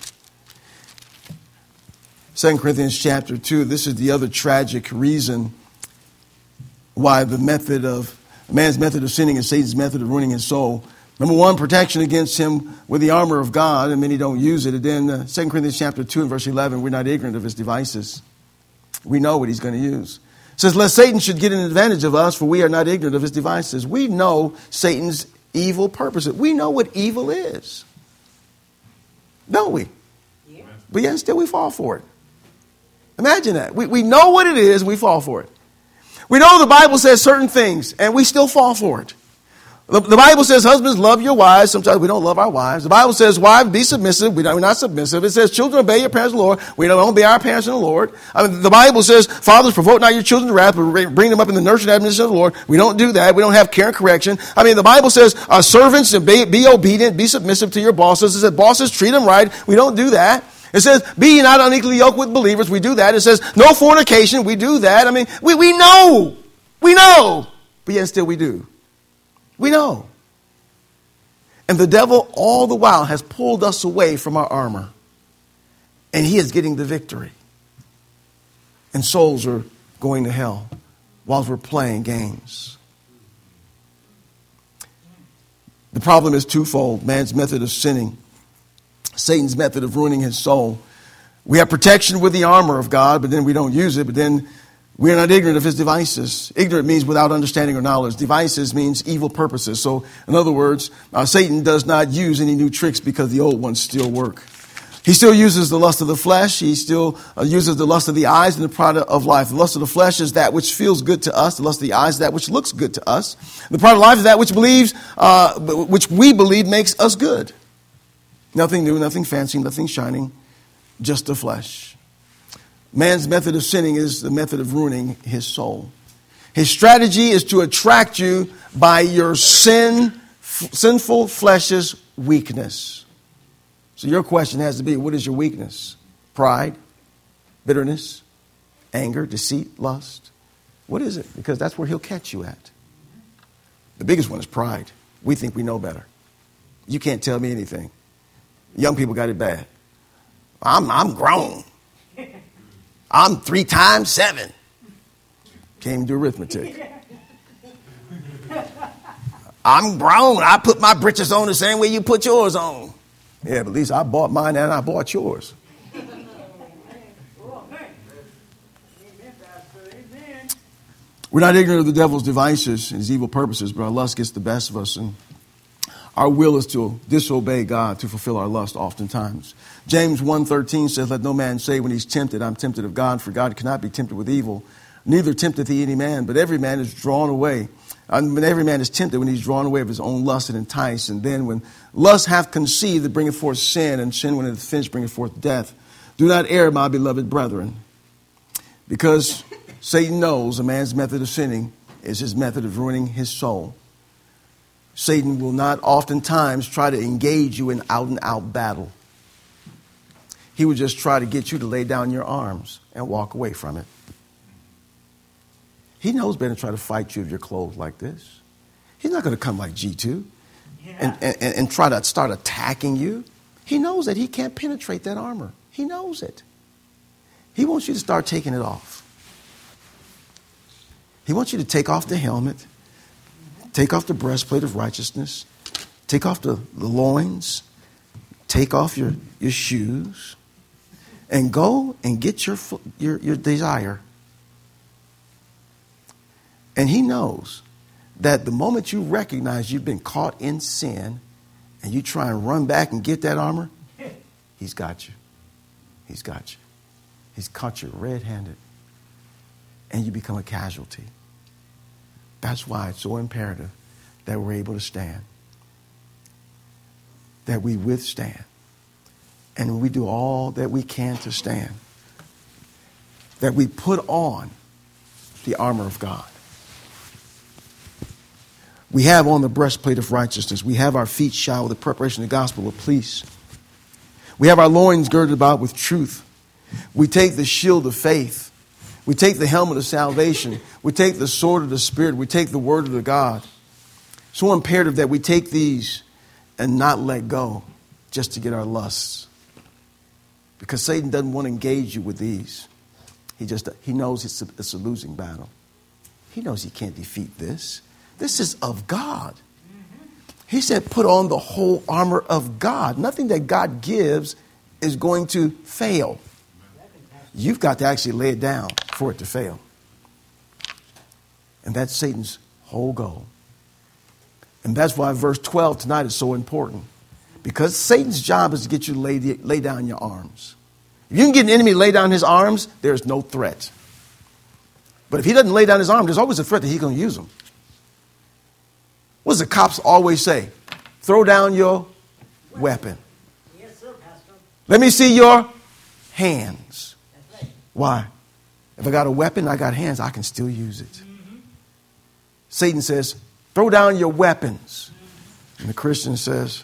Second Corinthians chapter two, this is the other tragic reason why the method of man's method of sinning is Satan's method of ruining his soul. Number one, protection against him with the armor of God, and many don't use it. And then uh, Second Corinthians chapter two and verse eleven, we're not ignorant of his devices. We know what he's going to use. It says, lest Satan should get an advantage of us, for we are not ignorant of his devices. We know Satan's evil purposes. We know what evil is. Don't we? Yeah. But yet still we fall for it. Imagine that. We, we know what it is, we fall for it. We know the Bible says certain things, and we still fall for it. The, the Bible says, husbands, love your wives. Sometimes we don't love our wives. The Bible says, wives, be submissive. We don't, we're not submissive. It says, children, obey your parents in the Lord. We don't obey our parents in the Lord. I mean, the Bible says, fathers, provoke not your children to wrath, but bring them up in the nurture and admonition of the Lord. We don't do that. We don't have care and correction. I mean, the Bible says, uh, servants, be, be obedient, be submissive to your bosses. It says, bosses, treat them right. We don't do that. It says, be ye not unequally yoked with believers. We do that. It says, no fornication. We do that. I mean, we, we know. We know. But yet still we do. We know. And the devil all the while has pulled us away from our armor. And he is getting the victory. And souls are going to hell while we're playing games. The problem is twofold. Man's method of sinning. Satan's method of ruining his soul. We have protection with the armor of God, but then we don't use it. But then we are not ignorant of his devices. Ignorant means without understanding or knowledge. Devices means evil purposes. So, in other words, uh, Satan does not use any new tricks because the old ones still work. He still uses the lust of the flesh. He still uh, uses the lust of the eyes and the pride of life. The lust of the flesh is that which feels good to us. The lust of the eyes is that which looks good to us. The pride of life is that which believes, uh, which we believe makes us good. Nothing new, nothing fancy, nothing shining, just the flesh. Man's method of sinning is the method of ruining his soul. His strategy is to attract you by your sin, f- sinful flesh's weakness. So your question has to be, what is your weakness? Pride, bitterness, anger, deceit, lust. What is it? Because that's where he'll catch you at. The biggest one is pride. We think we know better. You can't tell me anything. Young people got it bad. I'm, I'm grown. I'm three times seven. Can't even do arithmetic. I'm grown. I put my britches on the same way you put yours on. Yeah, but at least I bought mine and I bought yours. We're not ignorant of the devil's devices and his evil purposes, but our lust gets the best of us. And our will is to disobey God to fulfill our lust oftentimes. James one thirteen says, let no man say when he's tempted, I'm tempted of God, for God cannot be tempted with evil. Neither tempteth he any man, but every man is drawn away. And when every man is tempted when he's drawn away of his own lust and enticed. And then when lust hath conceived, it bringeth forth sin, and sin when it is finished bringeth forth death. Do not err, my beloved brethren, because Satan knows a man's method of sinning is his method of ruining his soul. Satan will not oftentimes try to engage you in out-and-out battle. He will just try to get you to lay down your arms and walk away from it. He knows better than to try to fight you if you're clothed like this. He's not going to come like G two yeah. and, and, and try to start attacking you. He knows that he can't penetrate that armor. He knows it. He wants you to start taking it off. He wants you to take off the helmet, take off the breastplate of righteousness, take off the, the loins, take off your, your shoes, and go and get your, your, your desire. And he knows that the moment you recognize you've been caught in sin and you try and run back and get that armor, he's got you. He's got you. He's caught you red-handed. And you become a casualty. That's why it's so imperative that we're able to stand. That we withstand. And we do all that we can to stand. That we put on the armor of God. We have on the breastplate of righteousness. We have our feet shod with the preparation of the gospel of peace. We have our loins girded about with truth. We take the shield of faith. We take the helmet of salvation. We take the sword of the Spirit. We take the word of the God. So imperative that we take these and not let go just to get our lusts. Because Satan doesn't want to engage you with these. He just he knows it's a, it's a losing battle. He knows he can't defeat this. This is of God. He said, put on the whole armor of God. Nothing that God gives is going to fail. You've got to actually lay it down for it to fail. And that's Satan's whole goal. And that's why verse twelve tonight is so important. Because Satan's job is to get you to lay, lay down your arms. If you can get an enemy to lay down his arms, there's no threat. But if he doesn't lay down his arm, there's always a threat that he's going to use them. What does the cops always say? Throw down your weapon. Yes, sir, Pastor. Let me see your hands. That's right. Why? If I got a weapon, I got hands, I can still use it. Mm-hmm. Satan says, throw down your weapons. And the Christian says,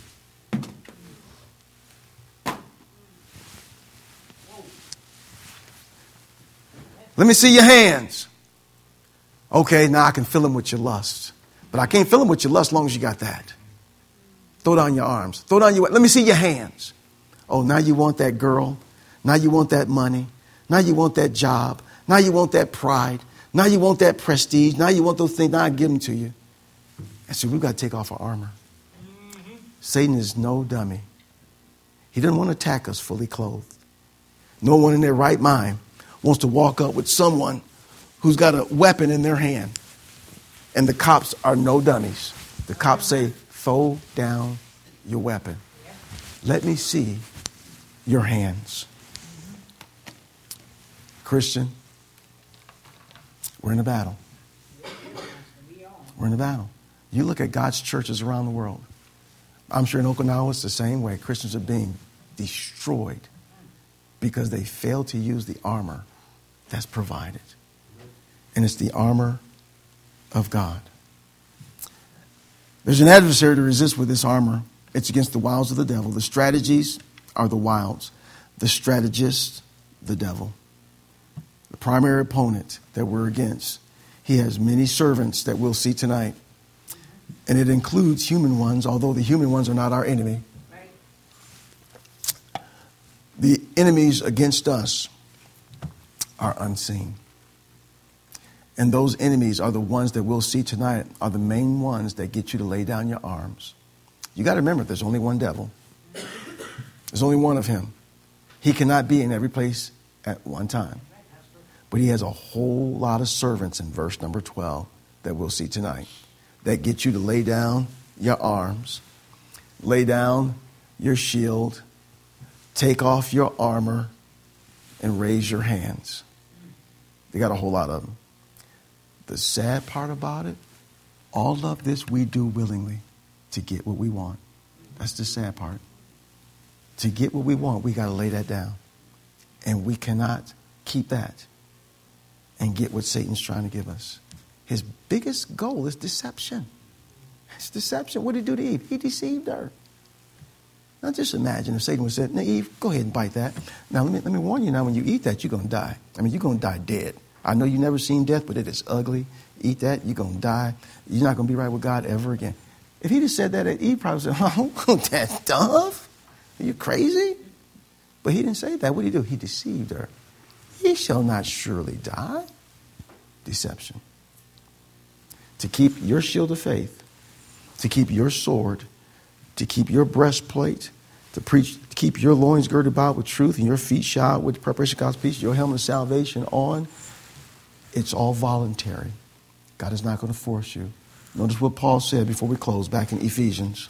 let me see your hands. Okay, now I can fill them with your lust. But I can't fill them with your lust as long as you got that. Throw down your arms. Throw down your, let me see your hands. Oh, now you want that girl. Now you want that money. Now you want that job. Now you want that pride. Now you want that prestige. Now you want those things. Now I give them to you. And so we've got to take off our armor. Mm-hmm. Satan is no dummy. He doesn't want to attack us fully clothed. No one in their right mind wants to walk up with someone who's got a weapon in their hand. And the cops are no dummies. The cops say, throw down your weapon. Let me see your hands. Christian, we're in a battle. We're in a battle. You look at God's churches around the world. I'm sure in Okinawa it's the same way. Christians are being destroyed because they fail to use the armor that's provided. And it's the armor of God. There's an adversary to resist with this armor. It's against the wiles of the devil. The strategies are the wiles. The strategist, the devil. The primary opponent that we're against. He has many servants that we'll see tonight. And it includes human ones, although the human ones are not our enemy. The enemies against us are unseen. And those enemies are the ones that we'll see tonight, are the main ones that get you to lay down your arms. You got to remember, there's only one devil. There's only one of him. He cannot be in every place at one time. But he has a whole lot of servants in verse number twelve that we'll see tonight that get you to lay down your arms, lay down your shield, take off your armor, and raise your hands. They got a whole lot of them. The sad part about it, all of this we do willingly to get what we want. That's the sad part. To get what we want, we got to lay that down. And we cannot keep that and get what Satan's trying to give us. His biggest goal is deception. It's deception. What did he do to Eve? He deceived her. Now just imagine if Satan would say, now Eve, go ahead and bite that. Now let me, let me warn you now, when you eat that, you're going to die. I mean, you're going to die dead. I know you've never seen death, but it is ugly. Eat that, you're going to die. You're not going to be right with God ever again. If he'd have said that, Eve probably said, oh, that's tough. Are you crazy? But he didn't say that. What did he do? He deceived her. He shall not surely die. Deception. To keep your shield of faith, to keep your sword, to keep your breastplate, to preach, to keep your loins girded about with truth and your feet shod with the preparation of God's peace, your helmet of salvation on. It's all voluntary. God is not going to force you. Notice what Paul said before we close back in Ephesians.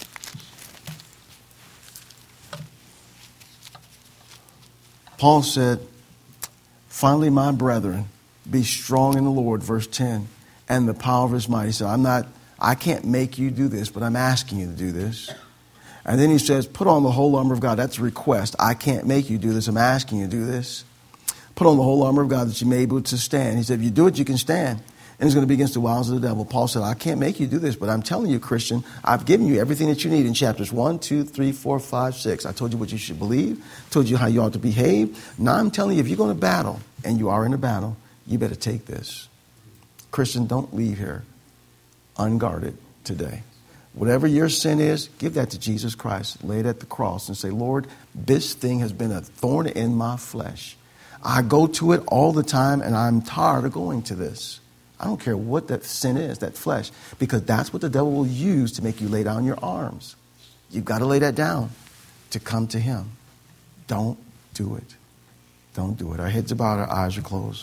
Paul said, finally, my brethren, be strong in the Lord, verse ten, and the power of his might. He said, I'm not, I can't make you do this, but I'm asking you to do this. And then he says, put on the whole armor of God. That's a request. I can't make you do this. I'm asking you to do this. Put on the whole armor of God that you may be able to stand. He said, if you do it, you can stand. And it's going to be against the wiles of the devil. Paul said, I can't make you do this, but I'm telling you, Christian, I've given you everything that you need in chapters one, two, three, four, five, six. I told you what you should believe, told you how you ought to behave. Now I'm telling you, if you're going to battle, and you are in a battle, you better take this. Christian, don't leave here unguarded today. Whatever your sin is, give that to Jesus Christ. Lay it at the cross and say, Lord, this thing has been a thorn in my flesh. I go to it all the time, and I'm tired of going to this. I don't care what that sin is, that flesh, because that's what the devil will use to make you lay down your arms. You've got to lay that down to come to him. Don't do it. Don't do it. Our heads are bowed, our eyes are closed.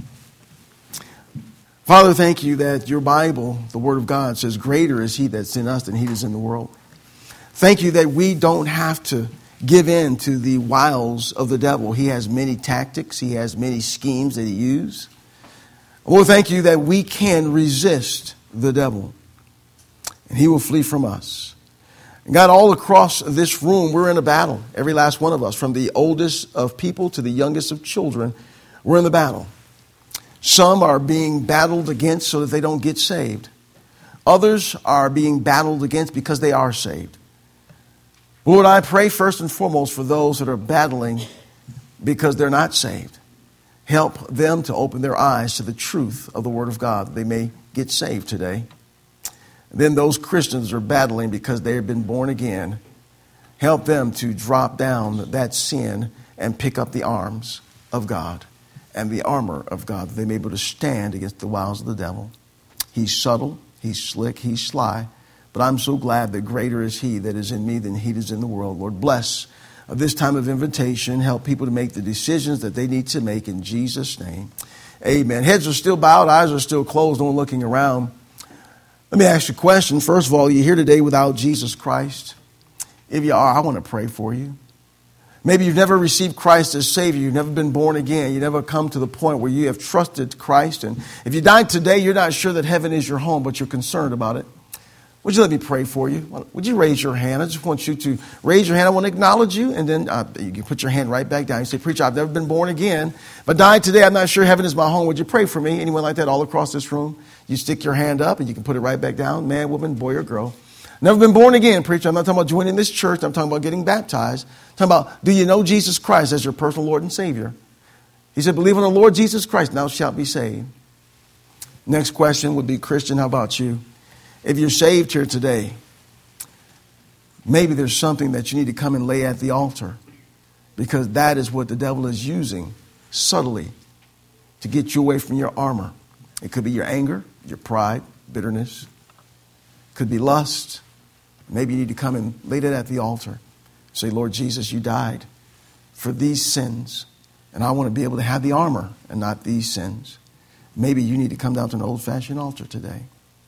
Father, thank you that your Bible, the Word of God, says, greater is he that's in us than he that's in the world. Thank you that we don't have to give in to the wiles of the devil. He has many tactics. He has many schemes that he uses. Lord, thank you that we can resist the devil, and he will flee from us. And God, all across this room, we're in a battle. Every last one of us, from the oldest of people to the youngest of children, we're in the battle. Some are being battled against so that they don't get saved. Others are being battled against because they are saved. Lord, I pray first and foremost for those that are battling because they're not saved. Help them to open their eyes to the truth of the Word of God, that they may get saved today. And then those Christians are battling because they have been born again. Help them to drop down that sin and pick up the arms of God and the armor of God, that they may be able to stand against the wiles of the devil. He's subtle, he's slick, he's sly, but I'm so glad that greater is he that is in me than he that is in the world. Lord, bless this time of invitation. Help people to make the decisions that they need to make in Jesus' name. Amen. Heads are still bowed, eyes are still closed, no one looking around. Let me ask you a question. First of all, you're here today without Jesus Christ. If you are, I want to pray for you. Maybe you've never received Christ as Savior. You've never been born again. You've never come to the point where you have trusted Christ. And if you died today, you're not sure that heaven is your home, but you're concerned about it. Would you let me pray for you? Would you raise your hand? I just want you to raise your hand. I want to acknowledge you, and then uh, you can put your hand right back down. You say, Preacher, I've never been born again. If I died today, I'm not sure heaven is my home. Would you pray for me? Anyone like that all across this room? You stick your hand up, and you can put it right back down. Man, woman, boy, or girl. Never been born again, preacher. I'm not talking about joining this church. I'm talking about getting baptized. I'm talking about, do you know Jesus Christ as your personal Lord and Savior? He said, believe on the Lord Jesus Christ, and thou shalt be saved. Next question would be, Christian, how about you? If you're saved here today, maybe there's something that you need to come and lay at the altar, because that is what the devil is using subtly to get you away from your armor. It could be your anger, your pride, bitterness. It could be lust. Maybe you need to come and lay it at the altar. Say, Lord Jesus, you died for these sins, and I want to be able to have the armor and not these sins. Maybe you need to come down to an old-fashioned altar today.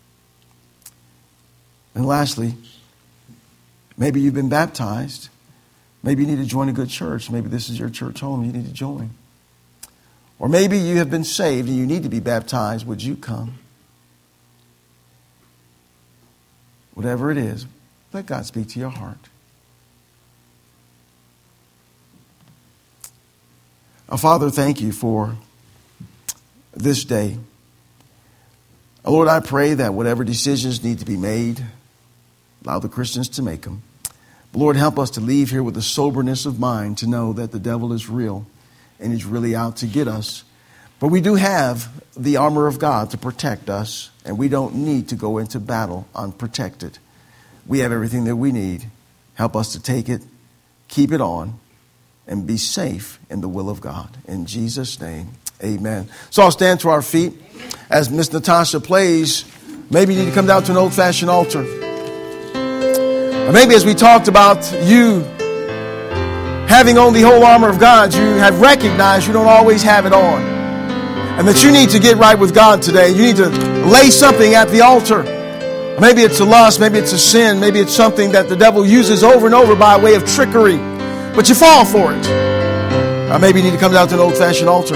And lastly, maybe you've been baptized. Maybe you need to join a good church. Maybe this is your church home. You need to join. Or maybe you have been saved and you need to be baptized. Would you come? Whatever it is, let God speak to your heart. Our Father, thank you for this day. Lord, I pray that whatever decisions need to be made, allow the Christians to make them. But Lord, help us to leave here with a soberness of mind to know that the devil is real and he's really out to get us. But we do have the armor of God to protect us, and we don't need to go into battle unprotected. We have everything that we need. Help us to take it, keep it on, and be safe in the will of God. In Jesus' name, amen. So I'll stand to our feet as Miss Natasha plays. Maybe you need to come down to an old-fashioned altar. Or maybe as we talked about you having on the whole armor of God, you have recognized you don't always have it on. And that you need to get right with God today. You need to lay something at the altar. Maybe it's a lust, maybe it's a sin, maybe it's something that the devil uses over and over by way of trickery. But you fall for it. Or maybe you need to come down to an old-fashioned altar.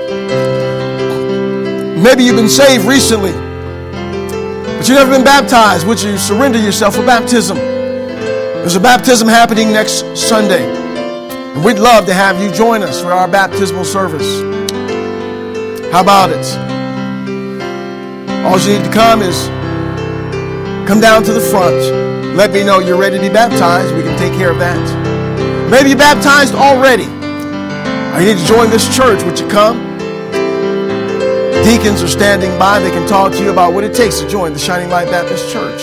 Maybe you've been saved recently, but you've never been baptized. Would you surrender yourself for baptism? There's a baptism happening next Sunday. And we'd love to have you join us for our baptismal service. How about it? All you need to come is come down to the front. Let me know you're ready to be baptized. We can take care of that. Maybe you're baptized already. Or you need to join this church. Would you come? Deacons are standing by. They can talk to you about what it takes to join the Shining Light Baptist Church.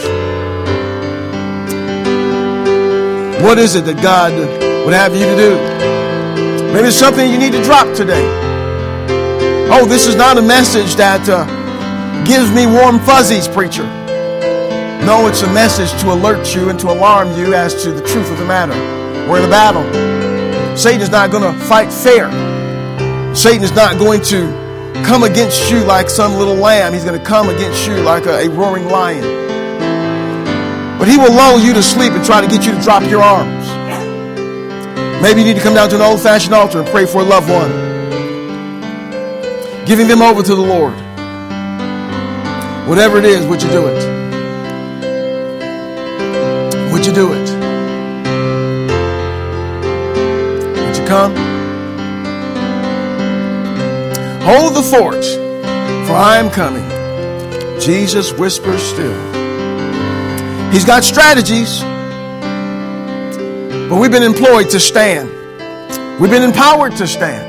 What is it that God would have you to do? Maybe it's something you need to drop today. Oh, this is not a message that uh, gives me warm fuzzies, preacher. No, it's a message to alert you and to alarm you as to the truth of the matter. We're in a battle. Satan is not going to fight fair. Satan is not going to come against you like some little lamb. He's going to come against you like a, a roaring lion. But he will lull you to sleep and try to get you to drop your arms. Maybe you need to come down to an old-fashioned altar and pray for a loved one, giving them over to the Lord. Whatever it is, would you do it? Would you do it? Would you come? Hold the fort, for I am coming. Jesus whispers still. He's got strategies, but we've been employed to stand. We've been empowered to stand.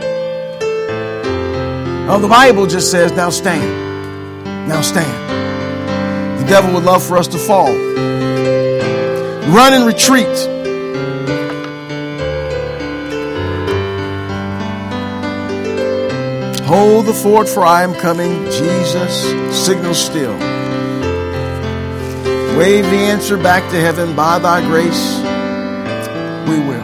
Oh, the Bible just says, now stand. Now stand. The devil would love for us to fall. Run and retreat. Hold the fort, for I am coming. Jesus, signal still. Wave the answer back to heaven. By thy grace, we will.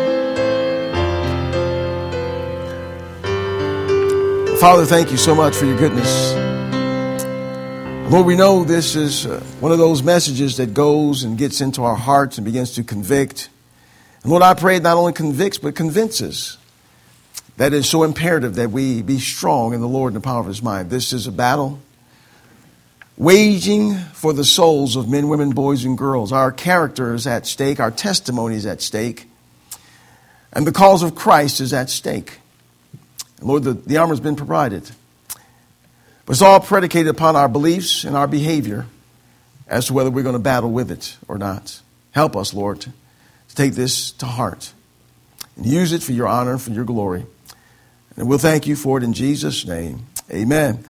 Father, thank you so much for your goodness. Lord, we know this is uh, one of those messages that goes and gets into our hearts and begins to convict. And Lord, I pray it not only convicts, but convinces. That is so imperative that we be strong in the Lord and the power of his might. This is a battle waging for the souls of men, women, boys, and girls. Our character is at stake. Our testimony is at stake. And the cause of Christ is at stake. Lord, the, the armor has been provided. But it's all predicated upon our beliefs and our behavior. as to whether we're going to battle with it or not. Help us, Lord, to take this to heart and use it for your honor and for your glory. And we'll thank you for it in Jesus' name. Amen.